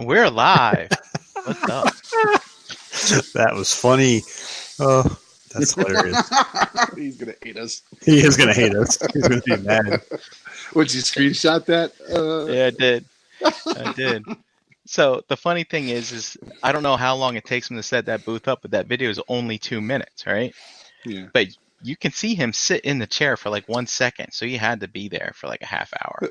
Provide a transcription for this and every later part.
We're live. What's up? That was funny. Oh, that's hilarious. He's gonna hate us. He is going to hate us. He's going to be mad. Would you screenshot that? Yeah, I did. So the funny thing is I don't know how long it takes him to set that booth up, but that video is only 2 minutes, right? Yeah. But you can see him sit in the chair for like 1 second, so he had to be there for like a half hour.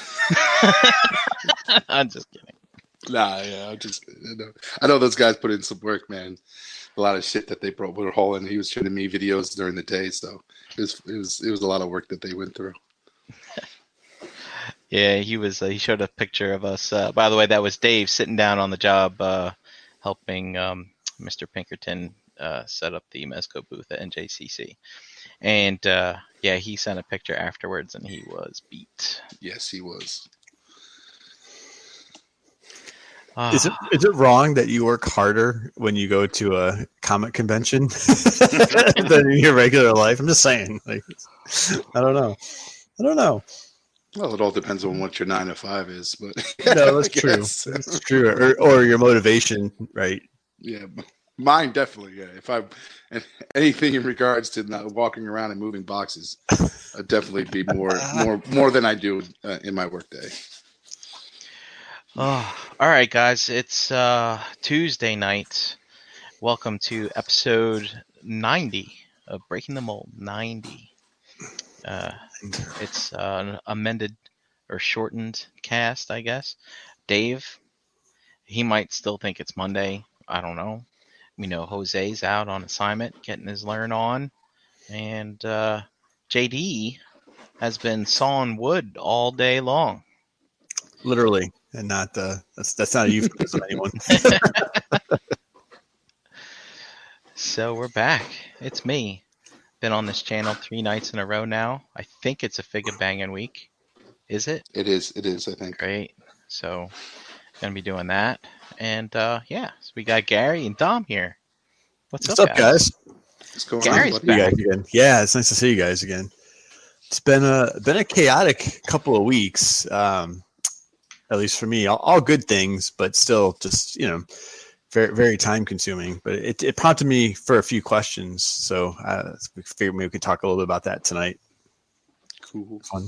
I'm just kidding. Nah, yeah, I know those guys put in some work, man. A lot of shit that they put a hole in. He was showing me videos during the day, so it was a lot of work that they went through. Yeah, he showed a picture of us. By the way, that was Dave sitting down on the job, helping Mr. Pinkerton set up the Mezco booth at NJCC. And yeah, he sent a picture afterwards, and he was beat. Yes, he was. Is it wrong that you work harder when you go to a comic convention than in your regular life? I'm just saying. Like, I don't know. Well, it all depends on what your 9 to 5 is, but No, that's true. That's true. Or your motivation, right? Yeah, mine definitely. Yeah, if I anything in regards to not walking around and moving boxes, I'd definitely be more than I do in my workday. Oh, all right, guys. It's Tuesday night. Welcome to episode 90 of Breaking the Mold. 90. It's an amended or shortened cast, I guess. Dave, he might still think it's Monday. I don't know. We know Jose's out on assignment, getting his learn on. And JD has been sawing wood all day long. Literally. And not that's not a euphemism, anyone. So we're back. It's me. Been on this channel 3 nights in a row now. I think it's a Figga Bangin' week. Is it? It is, I think. Great. So gonna be doing that. And yeah, so we got Gary and Dom here. What's up, guys? What's going Gary's on, You guys again. Yeah, it's nice to see you guys again. It's been a chaotic couple of weeks. At least for me, all good things, but still just, very, very time consuming. But it prompted me for a few questions. So we figured maybe we could talk a little bit about that tonight. Cool. Fun.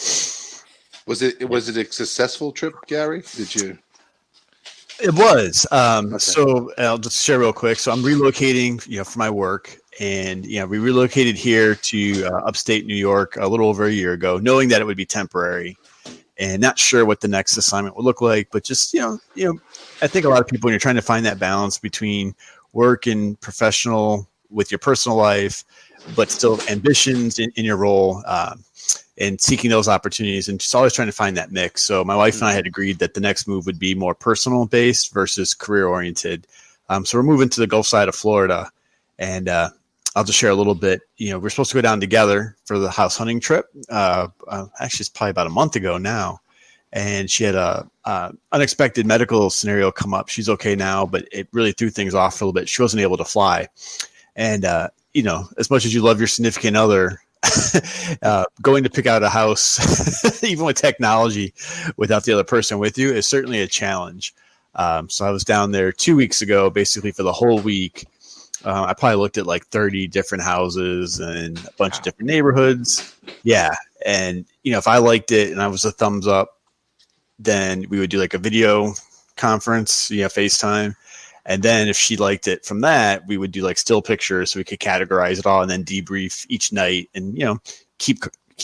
Was it a successful trip, Gary? Did you? It was. Okay. So I'll just share real quick. So I'm relocating, for my work. And, we relocated here to upstate New York a little over a year ago, knowing that it would be temporary. And not sure what the next assignment would look like, but just, I think a lot of people, when you're trying to find that balance between work and professional with your personal life, but still ambitions in your role and seeking those opportunities and just always trying to find that mix. So my wife and I had agreed that the next move would be more personal based versus career oriented. So we're moving to the Gulf side of Florida, and I'll just share a little bit. We're supposed to go down together for the house hunting trip. Actually, it's probably about a month ago now. And she had a unexpected medical scenario come up. She's okay now, but it really threw things off a little bit. She wasn't able to fly. And, as much as you love your significant other, going to pick out a house, even with technology, without the other person with you is certainly a challenge. So I was down there 2 weeks ago, basically for the whole week. I probably looked at like 30 different houses and a bunch of different neighborhoods. Yeah. And, if I liked it and I was a thumbs up, then we would do like a video conference, FaceTime. And then if she liked it from that, we would do like still pictures so we could categorize it all and then debrief each night and, keep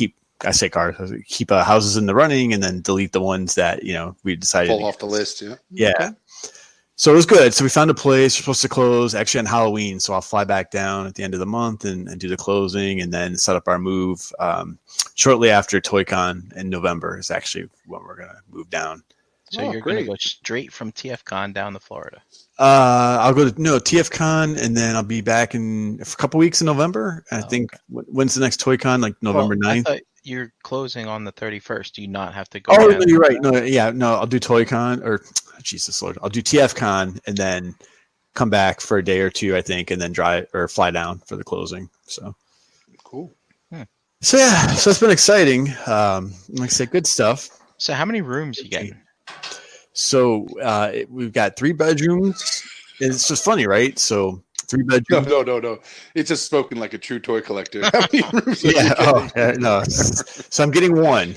houses in the running and then delete the ones that, we decided Pull off the list. Yeah. Yeah. Okay. So it was good. So we found a place. We're supposed to close actually on Halloween. So I'll fly back down at the end of the month and do the closing and then set up our move shortly after ToyCon in November is actually when we're going to move down. So you're going to go straight from TFCon down to Florida. I'll go to TFCon and then I'll be back in a couple weeks in November. I think when's the next ToyCon? Like November 9th? I thought you're closing on the 31st. Do you not have to go? Oh, no, you're right. No, I'll do ToyCon or Jesus Lord. I'll do TFCon and then come back for a day or two, I think, and then drive or fly down for the closing. So cool. So yeah, so it's been exciting. Like I said, good stuff. So how many rooms you getting? So we've got 3 bedrooms. It's just funny, right? So 3 bedrooms. No. It's just spoken like a true toy collector. How many rooms? Yeah. No. So I'm getting 1.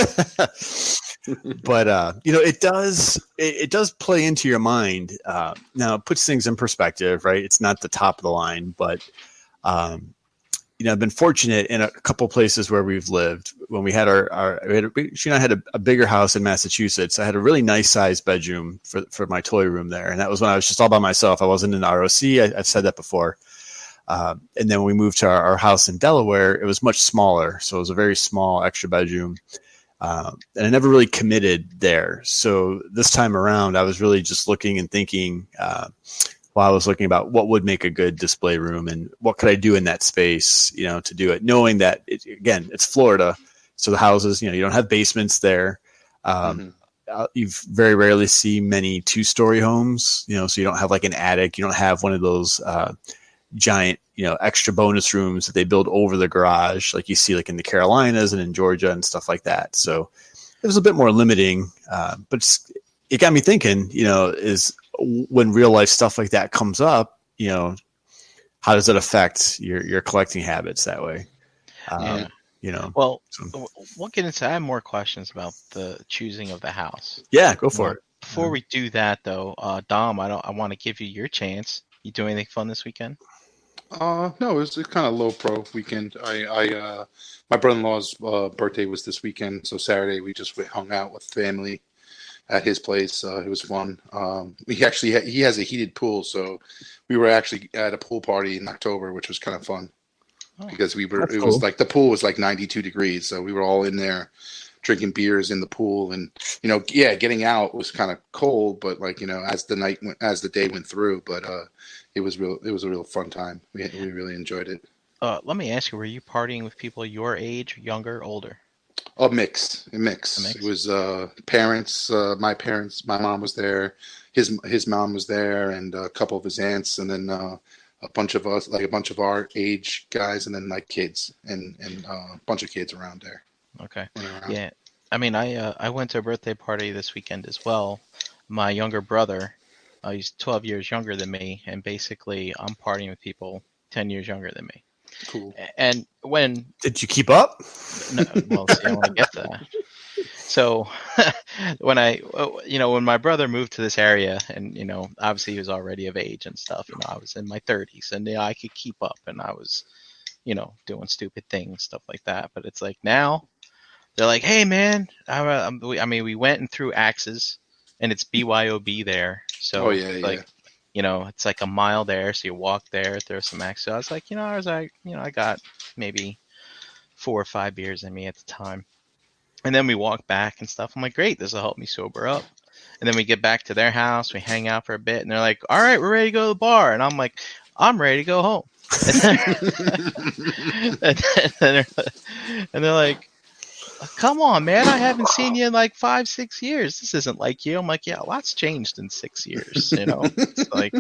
But it does play into your mind. Now it puts things in perspective, right? It's not the top of the line, but I've been fortunate in a couple places where we've lived. When we had she and I had a bigger house in Massachusetts. I had a really nice sized bedroom for my toy room there, and that was when I was just all by myself. I wasn't in the ROC. I've said that before. And then when we moved to our house in Delaware, it was much smaller, so it was a very small extra bedroom. And I never really committed there. So this time around, I was really just looking and thinking. While I was looking about what would make a good display room and what could I do in that space, to do it, knowing that it's Florida. So the houses, you don't have basements there. You very rarely see many 2-story homes, so you don't have like an attic. You don't have one of those giant, extra bonus rooms that they build over the garage, like you see like in the Carolinas and in Georgia and stuff like that. So it was a bit more limiting, but it got me thinking, is when real life stuff like that comes up, how does it affect your collecting habits that way? Well, we'll get into. I have more questions about the choosing of the house. Yeah, go for it. Before we do that, though, Dom, I want to give you your chance. You do anything fun this weekend? No, it was a kind of low pro weekend. My brother-in-law's birthday was this weekend, so Saturday we just hung out with family at his place. It was fun. He has a heated pool, so we were actually at a pool party in October, which was kind of fun because was like the pool was like 92 degrees, so we were all in there drinking beers in the pool, and getting out was kind of cold, but as the day went through, but it was a real fun time. We really enjoyed it. Let me ask you, were you partying with people your age, younger, older? A mix. It was parents, my parents. My mom was there. His mom was there, and a couple of his aunts, and then a bunch of us, like a bunch of our age guys, and then like kids and a bunch of kids around there. Okay. Yeah. I mean, I went to a birthday party this weekend as well. My younger brother, he's 12 years younger than me, and basically I'm partying with people 10 years younger than me. Cool. And when did you keep up? No, well, see, I want to get to that. So when when my brother moved to this area, and obviously he was already of age and stuff. I was in my 30s, and I could keep up, and I was, doing stupid things, stuff like that. But it's like now they're like, "Hey, man!" We went and threw axes, and it's BYOB there, so it's like a mile there, so you walk there, throw some axes. So I was like, I got maybe 4 or 5 beers in me at the time. And then we walk back and stuff. I'm like, great, this will help me sober up. And then we get back to their house, we hang out for a bit, and they're like, all right, we're ready to go to the bar. And I'm like, I'm ready to go home. And they're like, come on, man, I haven't seen you in like 5-6 years. This isn't like you. I'm like, yeah, lots changed in 6 years, It's like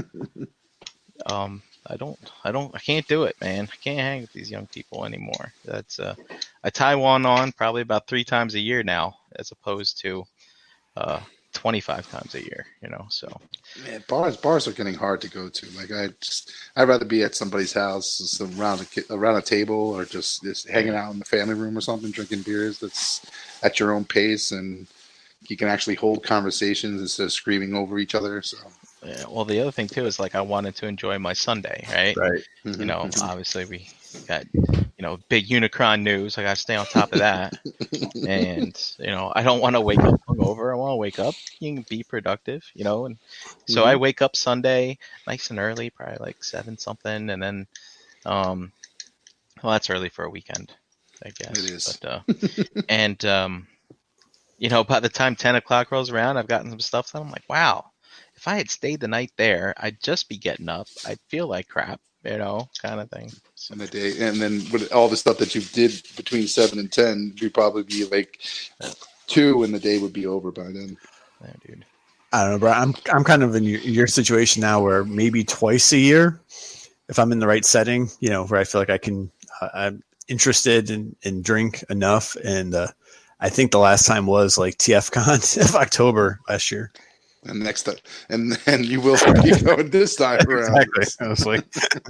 I can't do it, man. I can't hang with these young people anymore. That's I tie one on probably about 3 times a year now, as opposed to 25 times a year, so. Man, bars are getting hard to go to. Like I'd rather be at somebody's house around a table, or just hanging out in the family room or something, drinking beers that's at your own pace, and you can actually hold conversations instead of screaming over each other. So. Yeah, well, the other thing too is like I wanted to enjoy my Sunday, right? Right. Mm-hmm. Obviously we got big Unicron news. I got to stay on top of that, and I don't want to wake up hungover. I want to wake up and be productive, And so I wake up Sunday nice and early, probably like 7 something, and then, well, that's early for a weekend, I guess. It is. But, and by the time 10 o'clock rolls around, I've gotten some stuff done. I'm like, wow. If I had stayed the night there, I'd just be getting up. I'd feel like crap, kind of thing. So. In the day, and then with all the stuff that you did between 7 and 10, you'd probably be like 2, and the day would be over by then. Yeah, dude. I don't know, bro. I'm kind of in your situation now, where maybe twice a year, if I'm in the right setting, where I feel like I'm interested in drink enough, and I think the last time was like TFCon of October last year. And next time, and you will keep going this time around. Exactly. I was like,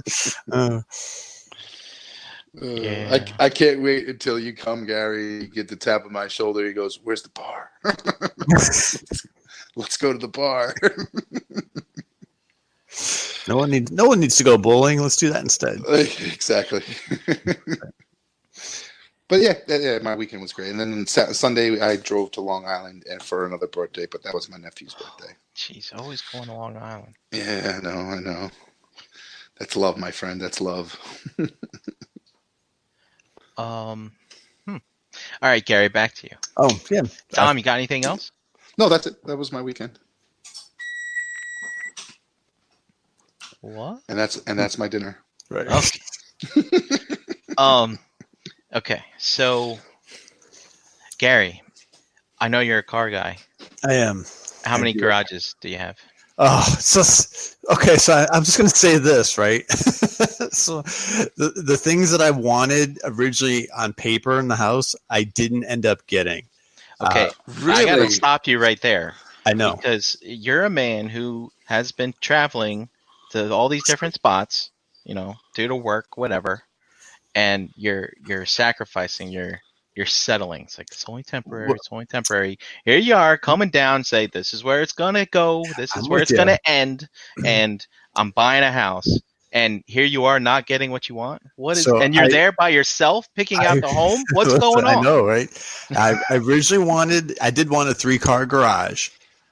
Yeah. I can't wait until you come, Gary. You get the tap of my shoulder. He goes, "Where's the bar? Let's go to the bar." no one needs to go bowling. Let's do that instead. Exactly. But yeah, my weekend was great. And then Sunday, I drove to Long Island for another birthday, but that was my nephew's birthday. Jeez, always going to Long Island. Yeah, I know. That's love, my friend. That's love. All right, Gary, back to you. Oh, yeah. Tom, you got anything else? No, that's it. That was my weekend. What? And that's my dinner. Right. Okay, so Gary, I know you're a car guy. I am. How many garages do you have? Oh, okay. So I'm just going to say this, right? So the things that I wanted originally on paper in the house, I didn't end up getting. Okay, really? I got to stop you right there. I know. Because you're a man who has been traveling to all these different spots, due to work, whatever, and you're sacrificing, you're settling. It's like, it's only temporary. It's only temporary. Here you are coming down, say, this is where it's going to go. This is where it's going to end. And I'm buying a house. And here you are not getting what you want. And you're there by yourself picking out the home? What's going on? I know, right? I originally I did want a 3-car garage.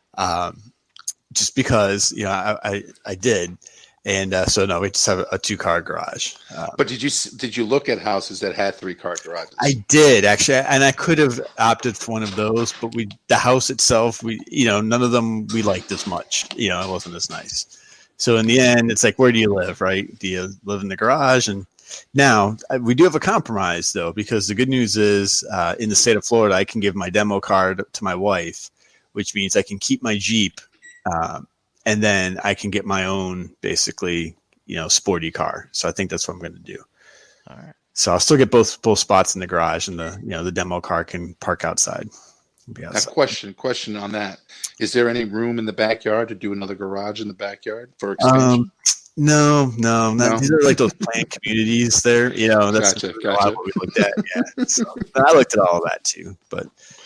Just because, I did. And so no, we just have a 2-car garage. But did you look at houses that had 3-car garages? I did actually, and I could have opted for one of those, but the house itself, none of them we liked as much. It wasn't as nice. So in the end, it's like, where do you live, right? Do you live in the garage? And now we do have a compromise though, because the good news is in the state of Florida, I can give my demo card to my wife, which means I can keep my Jeep. And then I can get my own, basically, sporty car. So I think that's what I'm going to do. All right. So I'll still get both spots in the garage, and the demo car can park outside. Now, question on that: is there any room in the backyard to do another garage in the backyard for expansion? No. These are like those planned communities there. That's Gotcha. what we looked at. Yeah. So I looked at all of that too, but.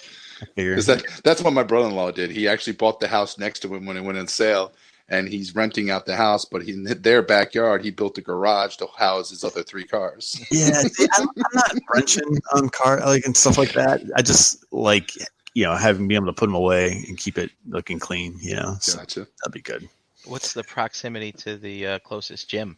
That's what my brother-in-law did. He actually bought the house next to him when it went on sale, and he's renting out the house. But in their backyard, he built a garage to house his other 3 cars. Yeah, I'm not wrenching on car and stuff like that. I just like having be able to put them away and keep it looking clean. So Gotcha. That'd be good. What's the proximity to the closest gym?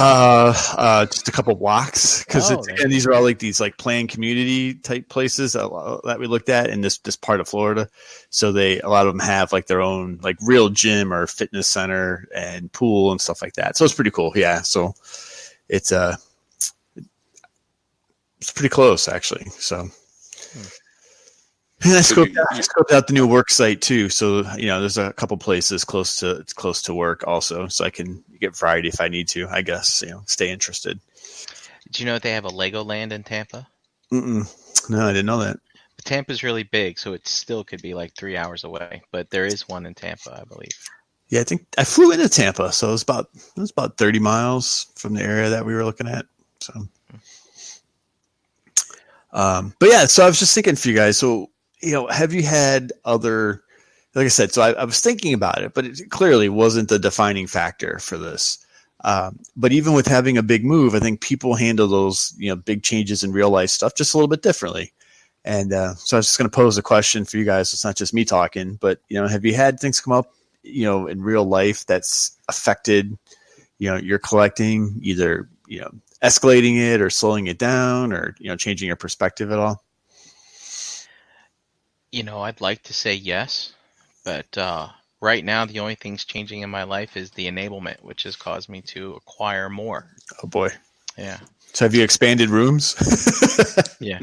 Just a couple blocks, because these are all like these like planned community type places that we looked at in this part of Florida. So a lot of them have like their own like real gym or fitness center and pool and stuff like that. So it's pretty cool. Yeah. So it's pretty close actually. So. And I scoped out the new work site too. So, there's a couple places close to work also. So I can get variety if I need to, I guess, stay interested. Do you know that they have a Legoland in Tampa? No, I didn't know that. Tampa's really big, so it still could be like 3 hours away, but there is one in Tampa, I believe. Yeah, I think I flew into Tampa. So it was about 30 miles from the area that we were looking at. So, but yeah, so I was just thinking for you guys. So, have you had other, like I said, so I was thinking about it, but it clearly wasn't the defining factor for this. But even with having a big move, I think people handle those, big changes in real life stuff just a little bit differently. And so I was just going to pose a question for you guys. It's not just me talking, but, have you had things come up, in real life that's affected, your collecting, either, escalating it or slowing it down or, changing your perspective at all? I'd like to say yes, but right now the only things changing in my life is the enablement, which has caused me to acquire more. Oh boy. Yeah. So have you expanded rooms? Yeah.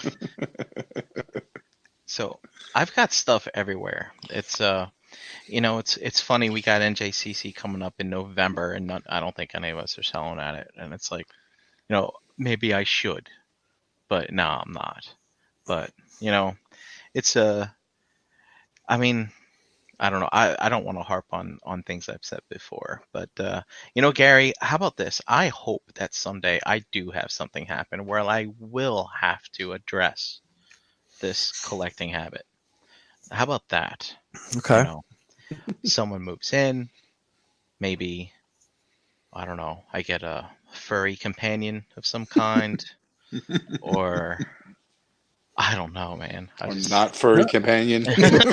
So I've got stuff everywhere. It's it's funny. We got NJCC coming up in November, and I don't think any of us are selling at it. And it's like, maybe I should, but no, I'm not. But it's I mean, I don't know. I don't want to harp on things I've said before, but Gary, how about this? I hope that someday I do have something happen where I will have to address this collecting habit. How about that? Okay. Someone moves in, maybe, I don't know, I get a furry companion of some kind, or I don't know, man. Not furry companion.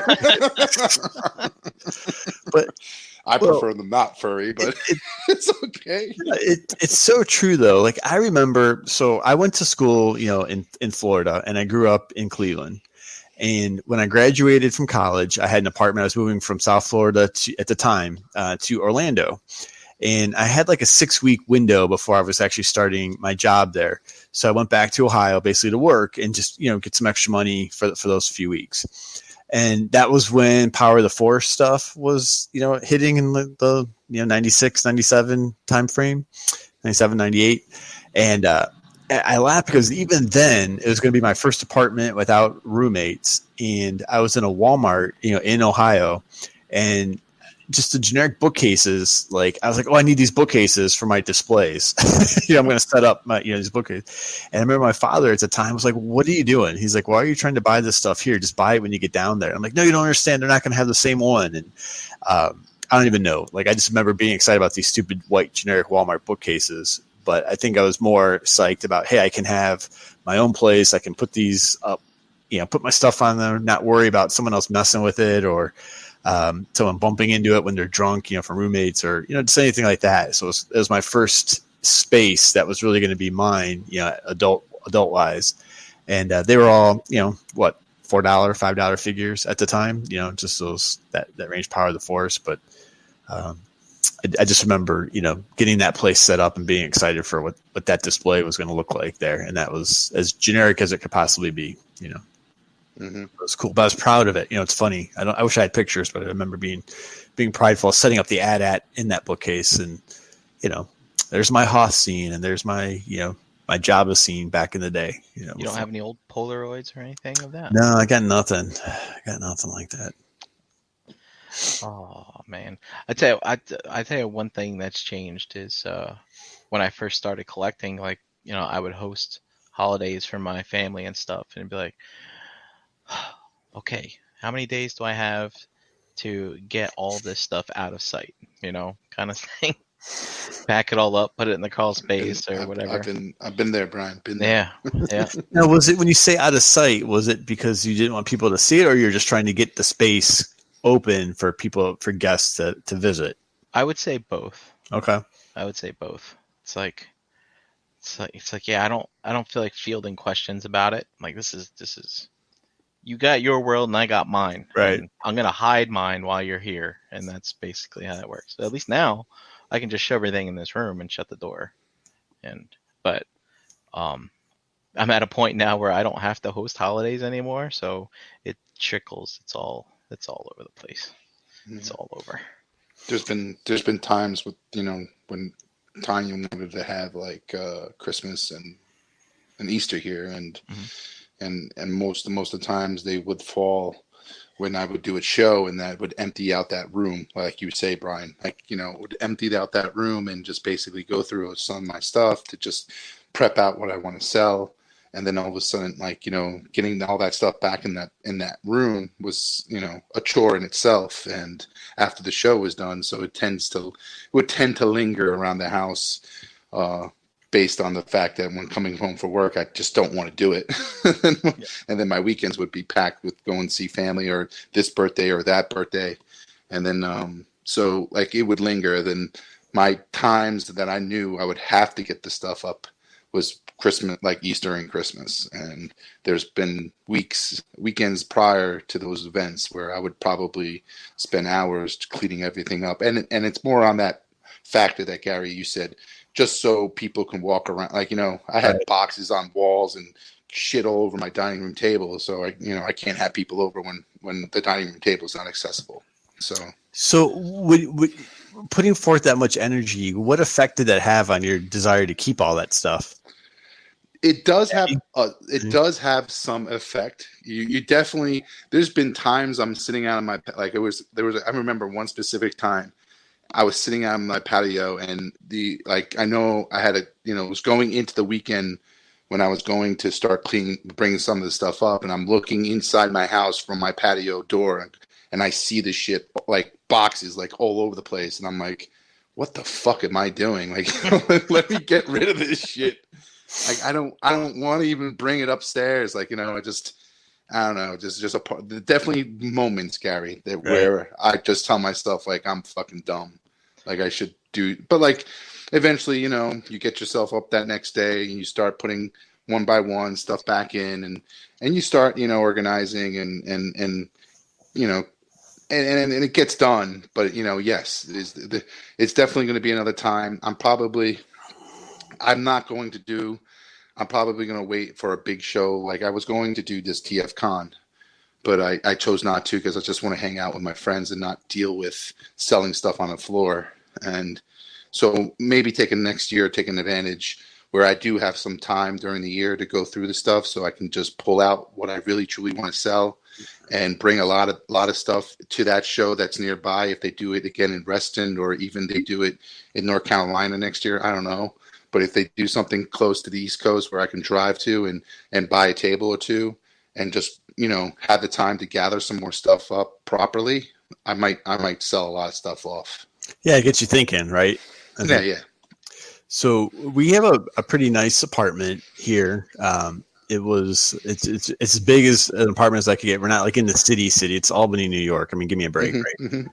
But I prefer them not furry, but it's okay. It's so true though. Like I remember, so I went to school, in Florida, and I grew up in Cleveland. And when I graduated from college, I had an apartment. I was moving from South Florida at the time to Orlando. And I had like a 6-week window before I was actually starting my job there. So I went back to Ohio basically to work and just, get some extra money for those few weeks. And that was when Power of the Force stuff was, hitting in the 96, 97 time frame, 97, 98. And I laughed because even then it was going to be my first apartment without roommates. And I was in a Walmart, in Ohio, and just the generic bookcases. Like I was like, oh, I need these bookcases for my displays. I'm going to set up my, these bookcases. And I remember my father at the time was like, what are you doing? He's like, why are you trying to buy this stuff here? Just buy it when you get down there. I'm like, no, you don't understand. They're not going to have the same one. And I don't even know. Like, I just remember being excited about these stupid white generic Walmart bookcases. But I think I was more psyched about, hey, I can have my own place. I can put these up, put my stuff on there, not worry about someone else messing with it or someone bumping into it when they're drunk, from roommates or, just anything like that. So it was my first space that was really going to be mine, adult wise. And they were all, $4, $5 figures at the time, just those that range Power of the Force. But I just remember, getting that place set up and being excited for what that display was going to look like there. And that was as generic as it could possibly be, Mm-hmm. It was cool, but I was proud of it. It's funny. I wish I had pictures, but I remember being prideful, setting up the AT-AT in that bookcase. And, there's my Hoth scene and there's my, my Jabba scene back in the day. You don't have any old Polaroids or anything of that? No, I got nothing. I got nothing like that. Oh man, I tell you one thing that's changed is when I first started collecting, like I would host holidays for my family and stuff, and it'd be like, okay, how many days do I have to get all this stuff out of sight? Kind of thing. Pack it all up, put it in the crawl space or whatever. I've been there, Brian. Been there. Yeah. Now, was it when you say out of sight? Was it because you didn't want people to see it, or you're just trying to get the space open for guests to visit? I would say both. Okay. I would say both. It's like yeah, I don't feel like fielding questions about it. Like this is you got your world and I got mine. Right. And I'm gonna hide mine while you're here, and that's basically how that works. So at least now I can just shove everything in this room and shut the door. But I'm at a point now where I don't have to host holidays anymore, so it trickles. It's all over the place. Mm-hmm. It's all over. There's been times with when Tanya wanted to have like Christmas and Easter here, and mm-hmm. and most of the times they would fall when I would do a show, and that would empty out that room, like you say, Brian. Like would empty out that room and just basically go through some of my stuff to just prep out what I want to sell. And then all of a sudden, like, getting all that stuff back in that room was, a chore in itself. And after the show was done, so it would tend to linger around the house, based on the fact that when coming home from work, I just don't want to do it. Yeah. And then my weekends would be packed with going to see family or this birthday or that birthday. And then, so like it would linger. Then my times that I knew I would have to get the stuff up was Christmas, like Easter and Christmas. And there's been weekends prior to those events where I would probably spend hours cleaning everything up. And it's more on that factor that, Gary, you said, just so people can walk around. Like, I had boxes on walls and shit all over my dining room table. So I can't have people over when the dining room table is not accessible. So would putting forth that much energy, what effect did that have on your desire to keep all that stuff? It does have some effect. You definitely. There's been times I'm sitting out on my like I remember one specific time I was sitting out on my patio and I know I had it was going into the weekend when I was going to start bringing some of the stuff up, and I'm looking inside my house from my patio door, and I see this shit like boxes like all over the place, and I'm like, what the fuck am I doing? Like, let me get rid of this shit. Like, I don't want to even bring it upstairs. Like, I don't know, just a part. Definitely moments, Gary, that where I just tell myself like I'm fucking dumb, like I should do. But like, eventually, you get yourself up that next day and you start putting one by one stuff back in, and you start organizing and it gets done. But yes, it's definitely going to be another time. I'm probably going to wait for a big show. Like I was going to do this TF Con, but I chose not to because I just want to hang out with my friends and not deal with selling stuff on the floor. And so maybe next year, taking advantage where I do have some time during the year to go through the stuff so I can just pull out what I really truly want to sell and bring a lot of stuff to that show that's nearby. If they do it again in Reston or even they do it in North Carolina next year, I don't know. But if they do something close to the East Coast where I can drive to and buy a table or two and just, have the time to gather some more stuff up properly, I might sell a lot of stuff off. Yeah, it gets you thinking, right? Yeah. So we have a pretty nice apartment here. It's as big as an apartment as I could get. We're not like in the city. It's Albany, New York. I mean, give me a break, right?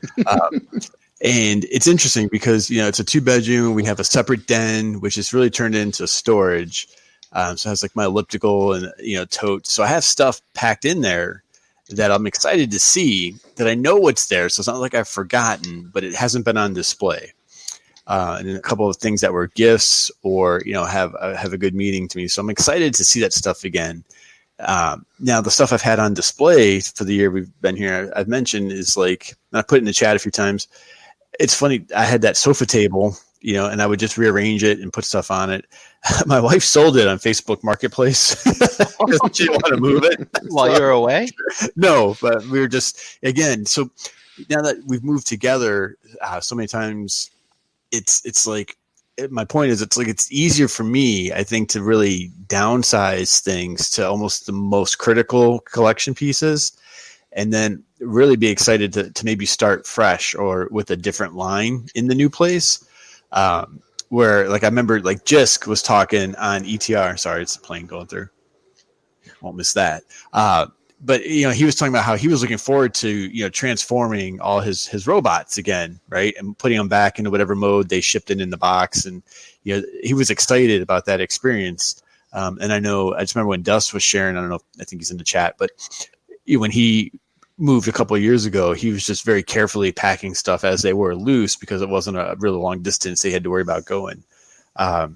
And it's interesting because, it's a 2-bedroom. We have a separate den, which is really turned into storage. So it has like my elliptical and, tote. So I have stuff packed in there that I'm excited to see, that I know what's there. So it's not like I've forgotten, but it hasn't been on display. And a couple of things that were gifts or, have a good meaning to me. So I'm excited to see that stuff again. Now the stuff I've had on display for the year we've been here, I've mentioned is like, and I put it in the chat a few times. It's funny. I had that sofa table, and I would just rearrange it and put stuff on it. My wife sold it on Facebook Marketplace. She didn't want to move it while you're away. No, but we were just, again. So now that we've moved together so many times, it's like, my point is, it's like, it's easier for me, I think, to really downsize things to almost the most critical collection pieces. And then really be excited to maybe start fresh or with a different line in the new place. Where, like, I remember, like, Jisk was talking on ETR. Sorry, it's a plane going through. Won't miss that. But, he was talking about how he was looking forward to, transforming all his robots again, right? And putting them back into whatever mode they shipped in the box. And, he was excited about that experience. And I just remember when Dust was sharing, I think he's in the chat, but when he moved a couple of years ago, he was just very carefully packing stuff as they were loose because it wasn't a really long distance they had to worry about going. I'm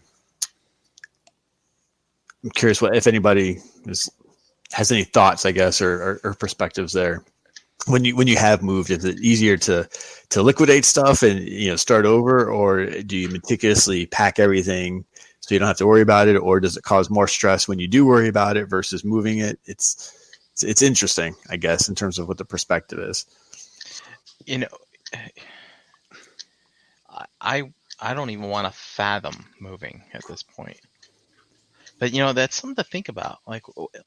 curious if anybody has any thoughts, I guess, or perspectives there. When you have moved, is it easier to liquidate stuff and start over, or do you meticulously pack everything so you don't have to worry about it, or does it cause more stress when you do worry about it versus moving it? It's interesting, I guess, in terms of what the perspective is. I don't even want to fathom moving at this point. But that's something to think about. Like,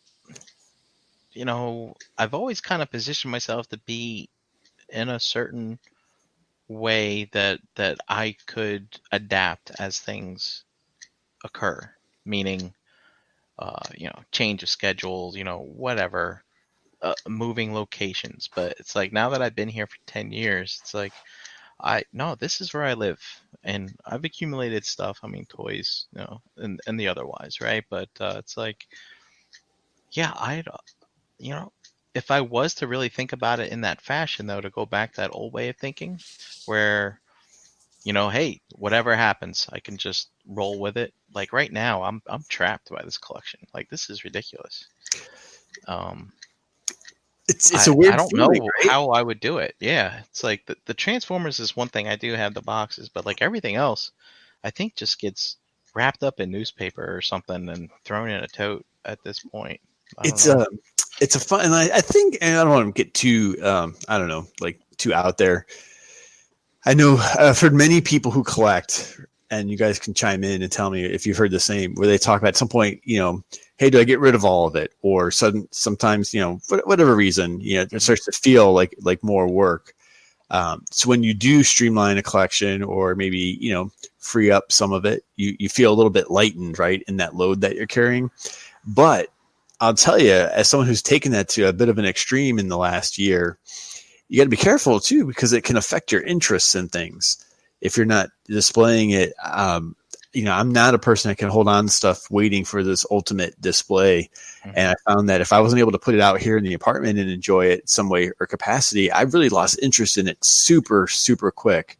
I've always kind of positioned myself to be in a certain way that I could adapt as things occur. Meaning, change of schedules, whatever, moving locations. But it's like, now that I've been here for 10 years, it's like, this is where I live, and I've accumulated stuff. I mean, toys, and the otherwise, right? But it's like, yeah, if I was to really think about it in that fashion, though, to go back to that old way of thinking, where, hey, whatever happens, I can just roll with it. Like right now, I'm trapped by this collection. Like, this is ridiculous. It's a weird. I don't feeling, know right? how I would do it. Yeah, it's like the Transformers is one thing. I do have the boxes, but like everything else, I think just gets wrapped up in newspaper or something and thrown in a tote at this point. It's a fun, and I think, and I don't want to get too, I don't know, like too out there. I know I've heard many people who collect, and you guys can chime in and tell me if you've heard the same, where they talk about at some point, hey, do I get rid of all of it? Or sometimes, for whatever reason, it starts to feel like more work. So when you do streamline a collection or maybe, free up some of it, you feel a little bit lightened, right, in that load that you're carrying. But I'll tell you, as someone who's taken that to a bit of an extreme in the last year, you got to be careful too, because it can affect your interests in things. If you're not displaying it, I'm not a person that can hold on to stuff waiting for this ultimate display. Mm-hmm. And I found that if I wasn't able to put it out here in the apartment and enjoy it some way or capacity, I really lost interest in it super, super quick.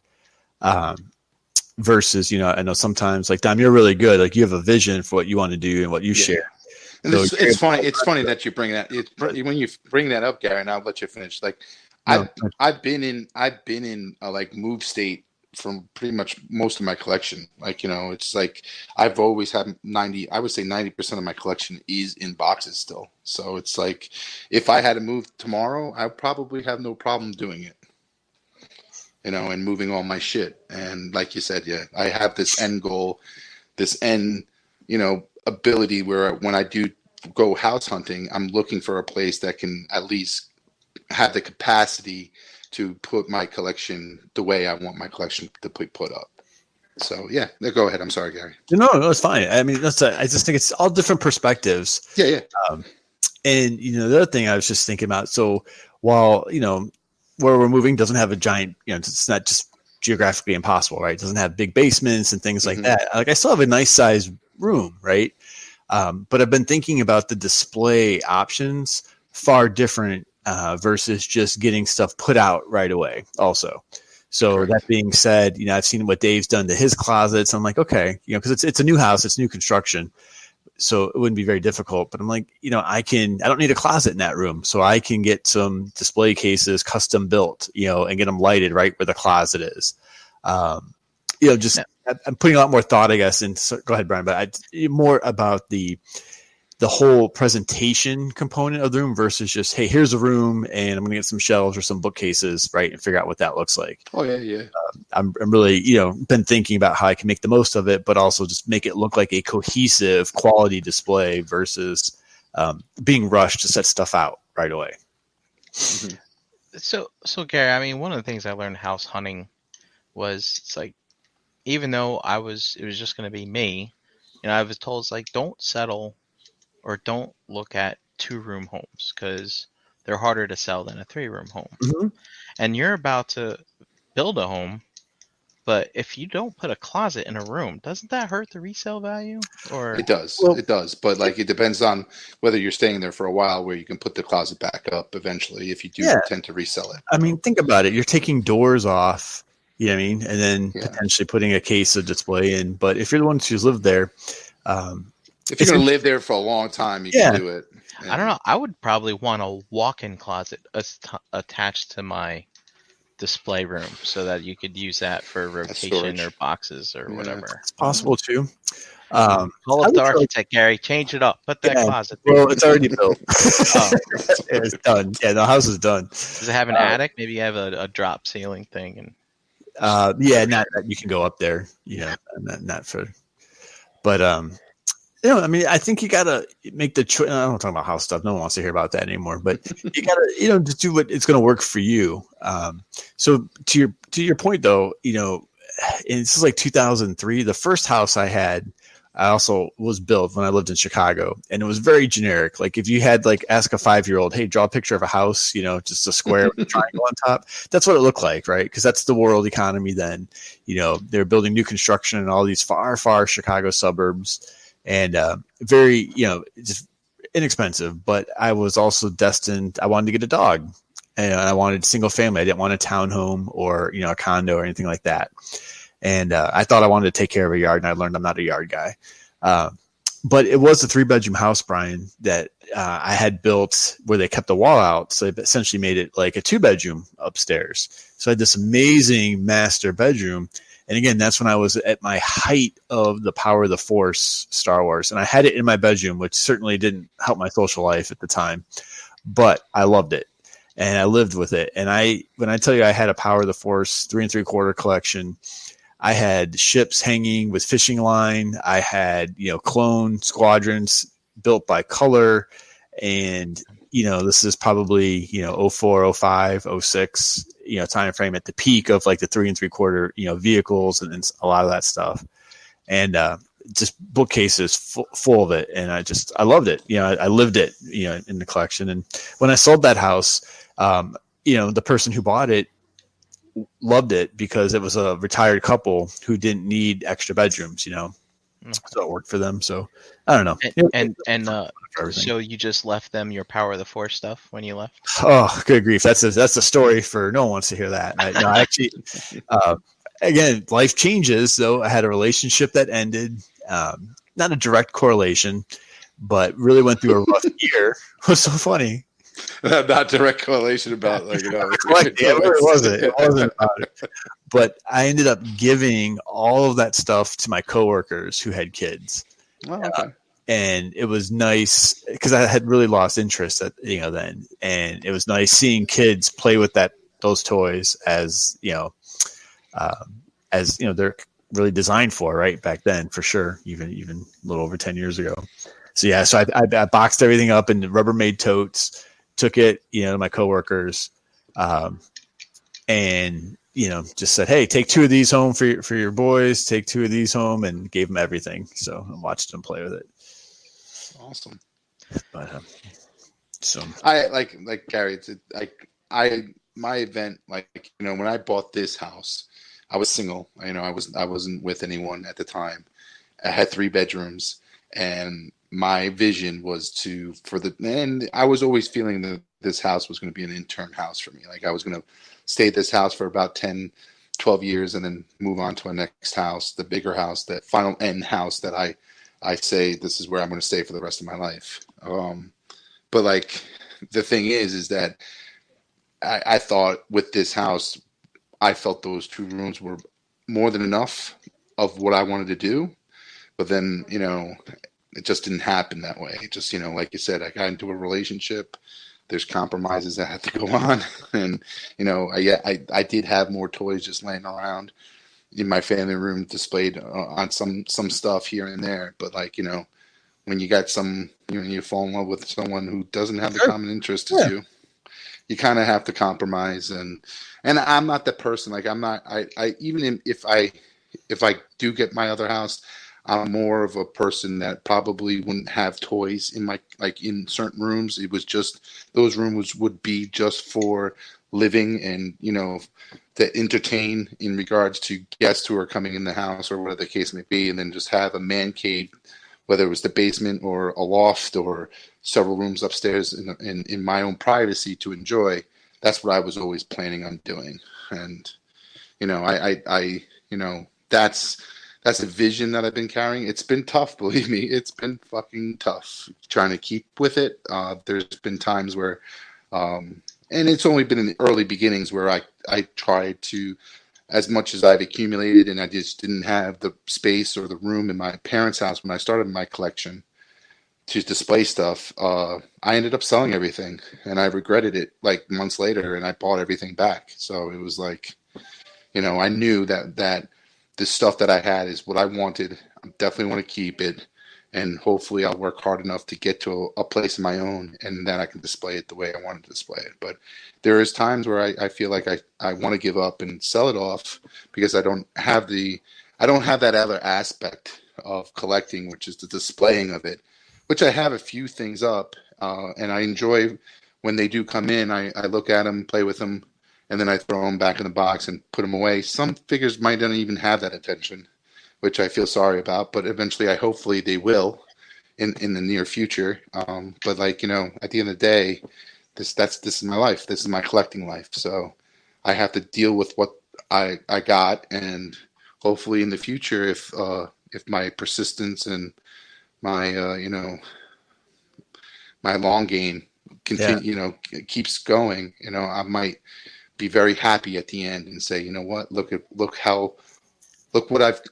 Versus, I know sometimes, like, Dom, you're really good. Like, you have a vision for what you want to do and what you share. And so it's funny. It's funny that you bring that. When you bring that up, Gary, and I'll let you finish. Like, no. I've been in like move state from pretty much most of my collection. Like, it's like I've always had 90% of my collection is in boxes still. So it's like if I had to move tomorrow, I probably have no problem doing it. And moving all my shit. And like you said, I have this end goal, this end, ability where when I do go house hunting, I'm looking for a place that can at least have the capacity to put my collection the way I want my collection to be put up. So go ahead. I'm sorry, Gary. No, it's fine. I mean, I just think it's all different perspectives. Yeah. And the other thing I was just thinking about. So while where we're moving doesn't have a giant, it's not just geographically impossible, right? It doesn't have big basements and things like that. Like, I still have a nice size room, right? But I've been thinking about the display options far different versus just getting stuff put out right away also. So Correct. That being said, I've seen what Dave's done to his closets. I'm like, okay, because it's a new house, it's new construction. So it wouldn't be very difficult, but I'm like, I don't need a closet in that room. So I can get some display cases custom built, and get them lighted right where the closet is. I'm putting a lot more thought, I guess. And so, go ahead, Brian, but more about the whole presentation component of the room versus just, hey, here's a room and I'm going to get some shelves or some bookcases, right, and figure out what that looks like. Oh, yeah. I'm really, been thinking about how I can make the most of it, but also just make it look like a cohesive quality display versus being rushed to set stuff out right away. Mm-hmm. So Gary, I mean, one of the things I learned house hunting was it's like, even though it was just going to be me, I was told, it's like, don't settle or don't look at 2-room homes because they're harder to sell than a 3-room home. Mm-hmm. And you're about to build a home, but if you don't put a closet in a room, doesn't that hurt the resale value? Or it does. Well, it does. But like, it depends on whether you're staying there for a while where you can put the closet back up eventually if you do tend to resell it. I mean, think about it. You're taking doors off, you know what I mean? And then potentially putting a case of display in. But if you're the ones who's lived there, if you're going to live there for a long time, you can do it. Yeah. I don't know. I would probably want a walk-in closet attached to my display room so that you could use that for rotation or boxes or whatever. It's possible too. Call up the architect, Gary. Change it up. Put that closet there. Well, it's already built. It's done. Yeah, the house is done. Does it have an attic? Maybe you have a drop ceiling thing. And not that you can go up there. Not for. But I mean, I think you gotta make the choice. I don't talk about house stuff. No one wants to hear about that anymore. But you gotta, just do what it's going to work for you. So to your point, though, and this is like 2003. The first house I had, I also was built when I lived in Chicago, and it was very generic. Like, if you had ask a 5-year-old, hey, draw a picture of a house, just a square with a triangle on top. That's what it looked like, right? Because that's the world economy then. They're building new construction in all these far, far Chicago suburbs. And very, just inexpensive. But I was also destined. I wanted to get a dog, and I wanted single family. I didn't want a townhome or a condo or anything like that. And I thought I wanted to take care of a yard, and I learned I'm not a yard guy. But it was a 3-bedroom house, Brian, that I had built where they kept the wall out. So they essentially made it like a 2-bedroom upstairs. So I had this amazing master bedroom. And again, that's when I was at my height of the Power of the Force Star Wars. And I had it in my bedroom, which certainly didn't help my social life at the time, but I loved it and I lived with it. And when I tell you I had a Power of the Force 3 3/4 collection, I had ships hanging with fishing line. I had, clone squadrons built by color. And, this is probably, 04, 05, 06, time frame at the peak of like the 3 3/4, vehicles and a lot of that stuff. And just bookcases full of it. And I loved it. I lived it, in the collection. And when I sold that house, the person who bought it loved it because it was a retired couple who didn't need extra bedrooms, so it worked for them. So I don't know. So you just left them your Power of the Force stuff when you left? Oh, good grief. That's a story for no one wants to hear that. I actually, again, life changes. So I had a relationship that ended, not a direct correlation, but really went through a rough year. It was so funny. Not direct correlation about it wasn't. It wasn't about it. But I ended up giving all of that stuff to my coworkers who had kids. Oh, okay. And it was nice because I had really lost interest then, and it was nice seeing kids play with those toys as they're really designed for, right, back then, for sure, even a little over 10 years ago. So yeah, so I boxed everything up in Rubbermaid totes. Took it, to my coworkers, and just said, "Hey, take 2 of these home for your boys. Take 2 of these home," and gave them everything. So I watched them play with it. Awesome. But so I like Gary. It's my event. When I bought this house, I was single. I wasn't with anyone at the time. I had 3 bedrooms, and my vision was and I was always feeling that this house was going to be an interim house for me. Like I was going to stay at this house for about 10, 12 years and then move on to a next house, the bigger house, that final end house that I say this is where I'm going to stay for the rest of my life. But the thing is that I thought with this house, I felt those 2 rooms were more than enough of what I wanted to do. But then, it just didn't happen that way. It just, like you said, I got into a relationship. There's compromises that had to go on. And, I did have more toys just laying around in my family room displayed on some stuff here and there. But when you got you fall in love with someone who doesn't have the common interest as you kind of have to compromise. And I'm not that person. If I do get my other house, I'm more of a person that probably wouldn't have toys in in certain rooms. It was just those rooms would be just for living and, to entertain in regards to guests who are coming in the house or whatever the case may be. And then just have a man cave, whether it was the basement or a loft or several rooms upstairs in my own privacy to enjoy. That's what I was always planning on doing. And, that's a vision that I've been carrying. It's been tough, believe me. It's been fucking tough trying to keep with it. There's been times where, and it's only been in the early beginnings where I tried to, as much as I've accumulated and I just didn't have the space or the room in my parents' house when I started my collection to display stuff, I ended up selling everything. And I regretted it months later, and I bought everything back. So it was I knew that the stuff that I had is what I wanted. I definitely want to keep it. And hopefully I'll work hard enough to get to a place of my own, and then I can display it the way I want to display it. But there is times where I feel like I want to give up and sell it off because I don't have that other aspect of collecting, which is the displaying of it, which I have a few things up. And I enjoy when they do come in, I look at them, play with them, and then I throw them back in the box and put them away. Some figures might not even have that attention, which I feel sorry about, but eventually hopefully they will in the near future. But at the end of the day, this is my life. This is my collecting life. So I have to deal with what I got, and hopefully in the future, if my persistence and my my long game keeps going, I might be very happy at the end and say, you know what, look how look what I've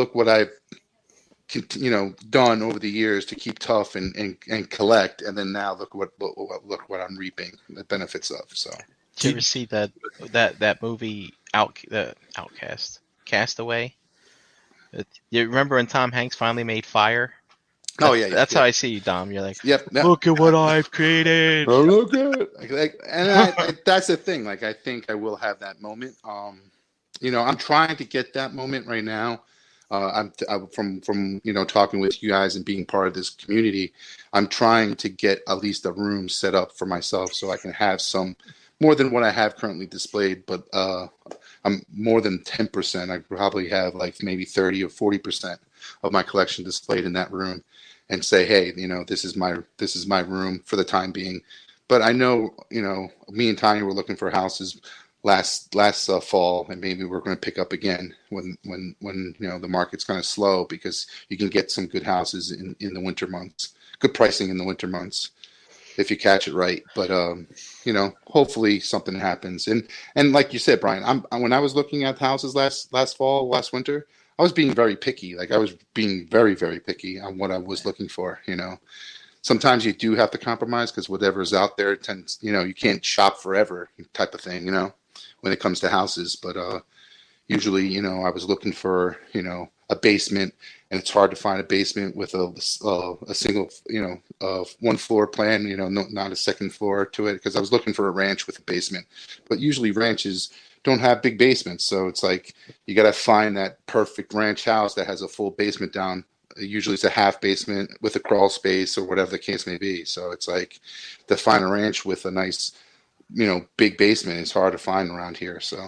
done over the years to keep tough and collect, and then now look what I'm reaping the benefits of. So, Did you ever see that movie Outcast, Castaway? You remember when Tom Hanks finally made Fire? That's how I see you, Dom. You're like, look at what I've created. Oh, look at it. That's the thing. Like, I think I will have that moment. I'm trying to get that moment right now. I'm from talking with you guys and being part of this community. I'm trying to get at least a room set up for myself so I can have some more than what I have currently displayed. But I'm more than 10%. I probably have like maybe 30 or 40% of my collection displayed in that room, and say, hey, this is my room for the time being. But I know, me and Tanya were looking for houses last fall, and maybe we're going to pick up again when the market's kind of slow, because you can get some good houses in the winter months, good pricing in the winter months if you catch it right. But hopefully something happens. And like you said, Brian, when I was looking at houses last winter, I was being very picky. Like, I was being very, very picky on what I was looking for. Sometimes you do have to compromise because whatever's out there tends, you can't shop forever type of thing, when it comes to houses. But usually, I was looking for, a basement, and it's hard to find a basement with a single, one floor plan, not a second floor to it, because I was looking for a ranch with a basement. But usually ranches don't have big basements, so it's like you got to find that perfect ranch house that has a full basement down. Usually it's a half basement with a crawl space or whatever the case may be. So it's like to find a ranch with a nice, big basement is hard to find around here. So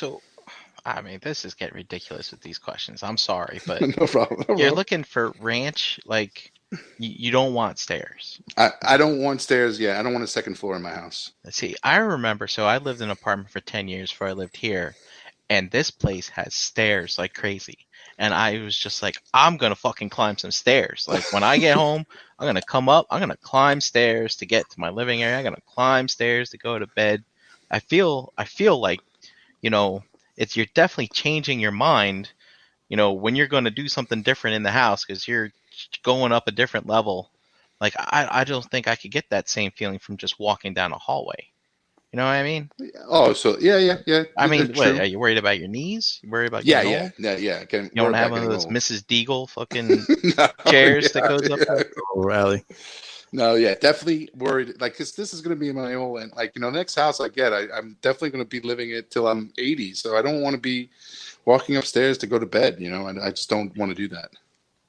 I mean, this is getting ridiculous with these questions. I'm sorry, but no problem. You're looking for ranch, like you don't want stairs. I don't want stairs. Yeah, I don't want a second floor in my house. Let's see. I remember. So I lived in an apartment for 10 years before I lived here, and this place has stairs like crazy. And I was just like, I'm gonna fucking climb some stairs. Like, when I get home, I'm gonna come up. I'm gonna climb stairs to get to my living area. I'm gonna climb stairs to go to bed. I feel like, you're definitely changing your mind, when you're going to do something different in the house, because you're going up a different level. Like, I don't think I could get that same feeling from just walking down a hallway. You know what I mean? Oh, so yeah. I mean, what, are you worried about your knees? You worried about getting old? Yeah. You don't have one of those Mrs. Deagle fucking chairs that goes up there? Rally. No, yeah, definitely worried. Like, cause this is going to be my old, and like, next house I get, I'm definitely going to be living it till I'm 80. So I don't want to be walking upstairs to go to bed, and I just don't want to do that.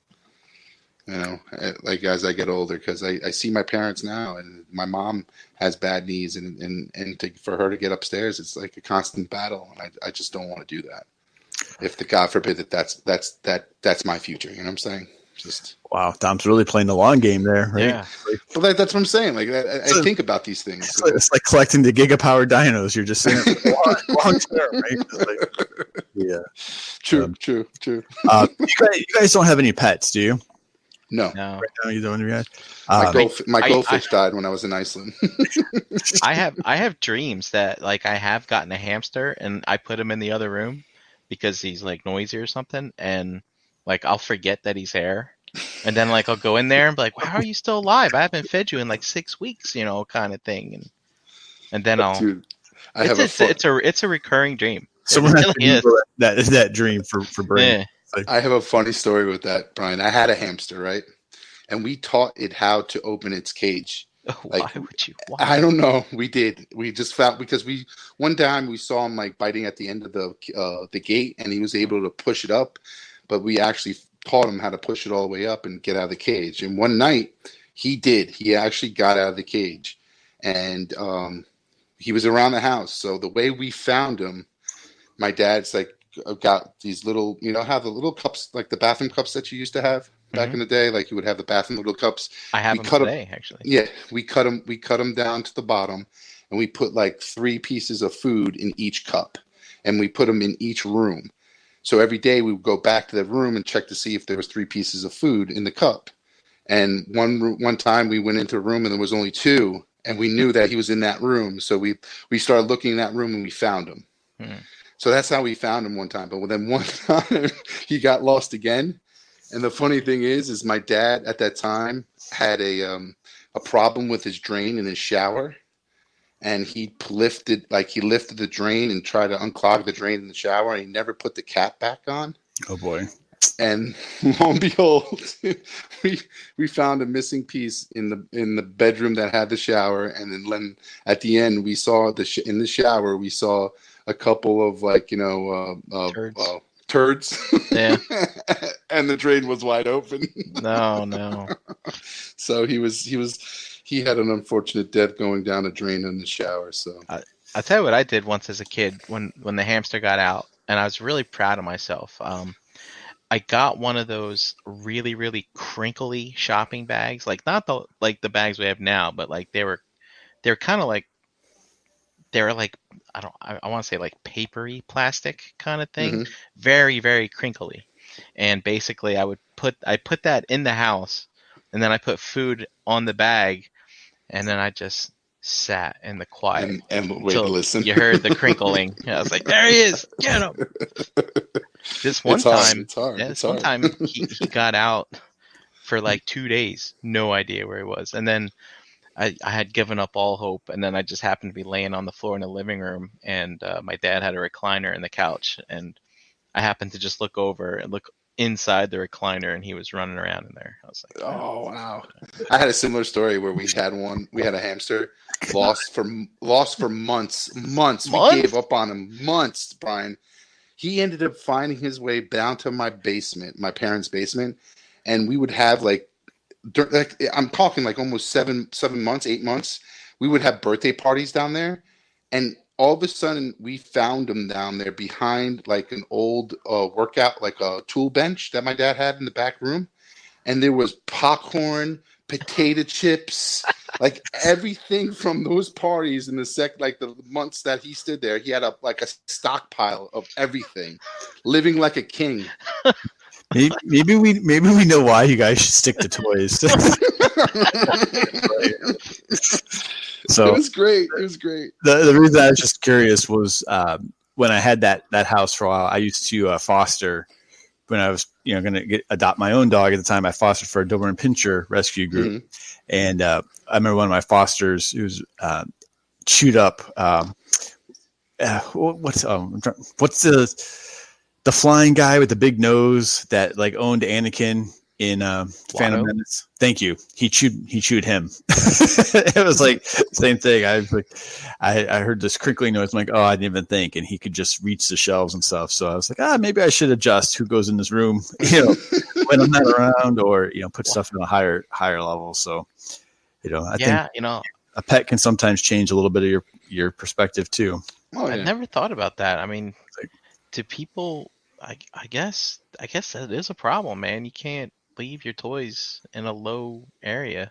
Like, as I get older, because I see my parents now, and my mom has bad knees, and for her to get upstairs, it's like a constant battle, and I just don't want to do that. If God forbid that's my future, you know what I'm saying? Just wow, Dom's really playing the long game there, right? Yeah. Well, that's what I'm saying. Like, I think about these things. It's like collecting the gigapower dinos. You're just saying long term, right? Yeah. True. You guys don't have any pets, do you? No. Right now, you don't, you guys. My goldfish died when I was in Iceland. I have dreams that, like, I have gotten a hamster and I put him in the other room because he's like noisy or something, and like I'll forget that he's there, and then like I'll go in there and be like, "How are you still alive? I haven't fed you in like 6 weeks," kind of thing, and then I'll. Dude, it's a recurring dream. Someone has to that dream for Brian. Yeah. I have a funny story with that, Brian. I had a hamster, right? And we taught it how to open its cage. Why would you? Why? I don't know. We did. We just found, because one time we saw him like biting at the end of the gate, and he was able to push it up. But we actually taught him how to push it all the way up and get out of the cage. And one night he did. He actually got out of the cage, and he was around the house. So the way we found him, my dad's like got these little, have the little cups, like the bathroom cups that you used to have back in the day. Like, you would have the bathroom little cups. I have them today, actually. Yeah, we cut them down to the bottom, and we put like 3 pieces of food in each cup, and we put them in each room. So every day we would go back to the room and check to see if there was 3 pieces of food in the cup. And one time we went into a room and there was only 2, and we knew that he was in that room. So we started looking in that room and we found him. So that's how we found him one time. But then one time he got lost again. And the funny thing is my dad at that time had a problem with his drain in his shower, and he lifted the drain and tried to unclog the drain in the shower, and he never put the cap back on. Oh boy! And lo and behold, we found a missing piece in the bedroom that had the shower, and then at the end we saw in the shower we saw a couple of turds. Yeah. And the drain was wide open. No. So he had an unfortunate death going down a drain in the shower. So I'll tell you what I did once as a kid when the hamster got out, and I was really proud of myself. I got one of those really, really crinkly shopping bags, like not the bags we have now, but like they were kind of like, they were like, I want to say like papery plastic kind of thing. Mhm. Very, very crinkly. And basically I put that in the house, and then I put food on the bag, and then I just sat in the quiet and wait to until listen. you heard the crinkling. I was like, there he is, get him. This one time, one time he got out for like 2 days, no idea where he was. And then I had given up all hope, and then I just happened to be laying on the floor in the living room, and my dad had a recliner in the couch, and I happened to just look over and look inside the recliner, and he was running around in there. I was like, oh wow! I had a similar story where we had a hamster lost for months. We gave up on him months, Brian. He ended up finding his way down to my basement, my parents' basement, and we would have like I'm talking like almost 7 months, 8 months. We would have birthday parties down there, and all of a sudden we found him down there behind like an old workout, like a tool bench that my dad had in the back room, and there was popcorn, potato chips, like everything from those parties in the months that he stood there. He had a stockpile of everything, living like a king. Maybe we know why you guys should stick to toys. So it was great. The reason I was just curious was when I had that house for a while, I used to foster. When I was going to adopt my own dog at the time, I fostered for a Doberman Pinscher rescue group, and I remember one of my fosters who was chewed up. What's the flying guy with the big nose that like owned Anakin in Phantom Menace? Thank you. He chewed him. It was like same thing. I heard this crinkling noise. I'm like, oh, I didn't even think. And he could just reach the shelves and stuff. So I was like, maybe I should adjust who goes in this room, when I'm not around, or put stuff in a higher level. So I think a pet can sometimes change a little bit of your perspective too. Oh, yeah. I never thought about that. I mean, to people, I guess that is a problem, man. You can't leave your toys in a low area.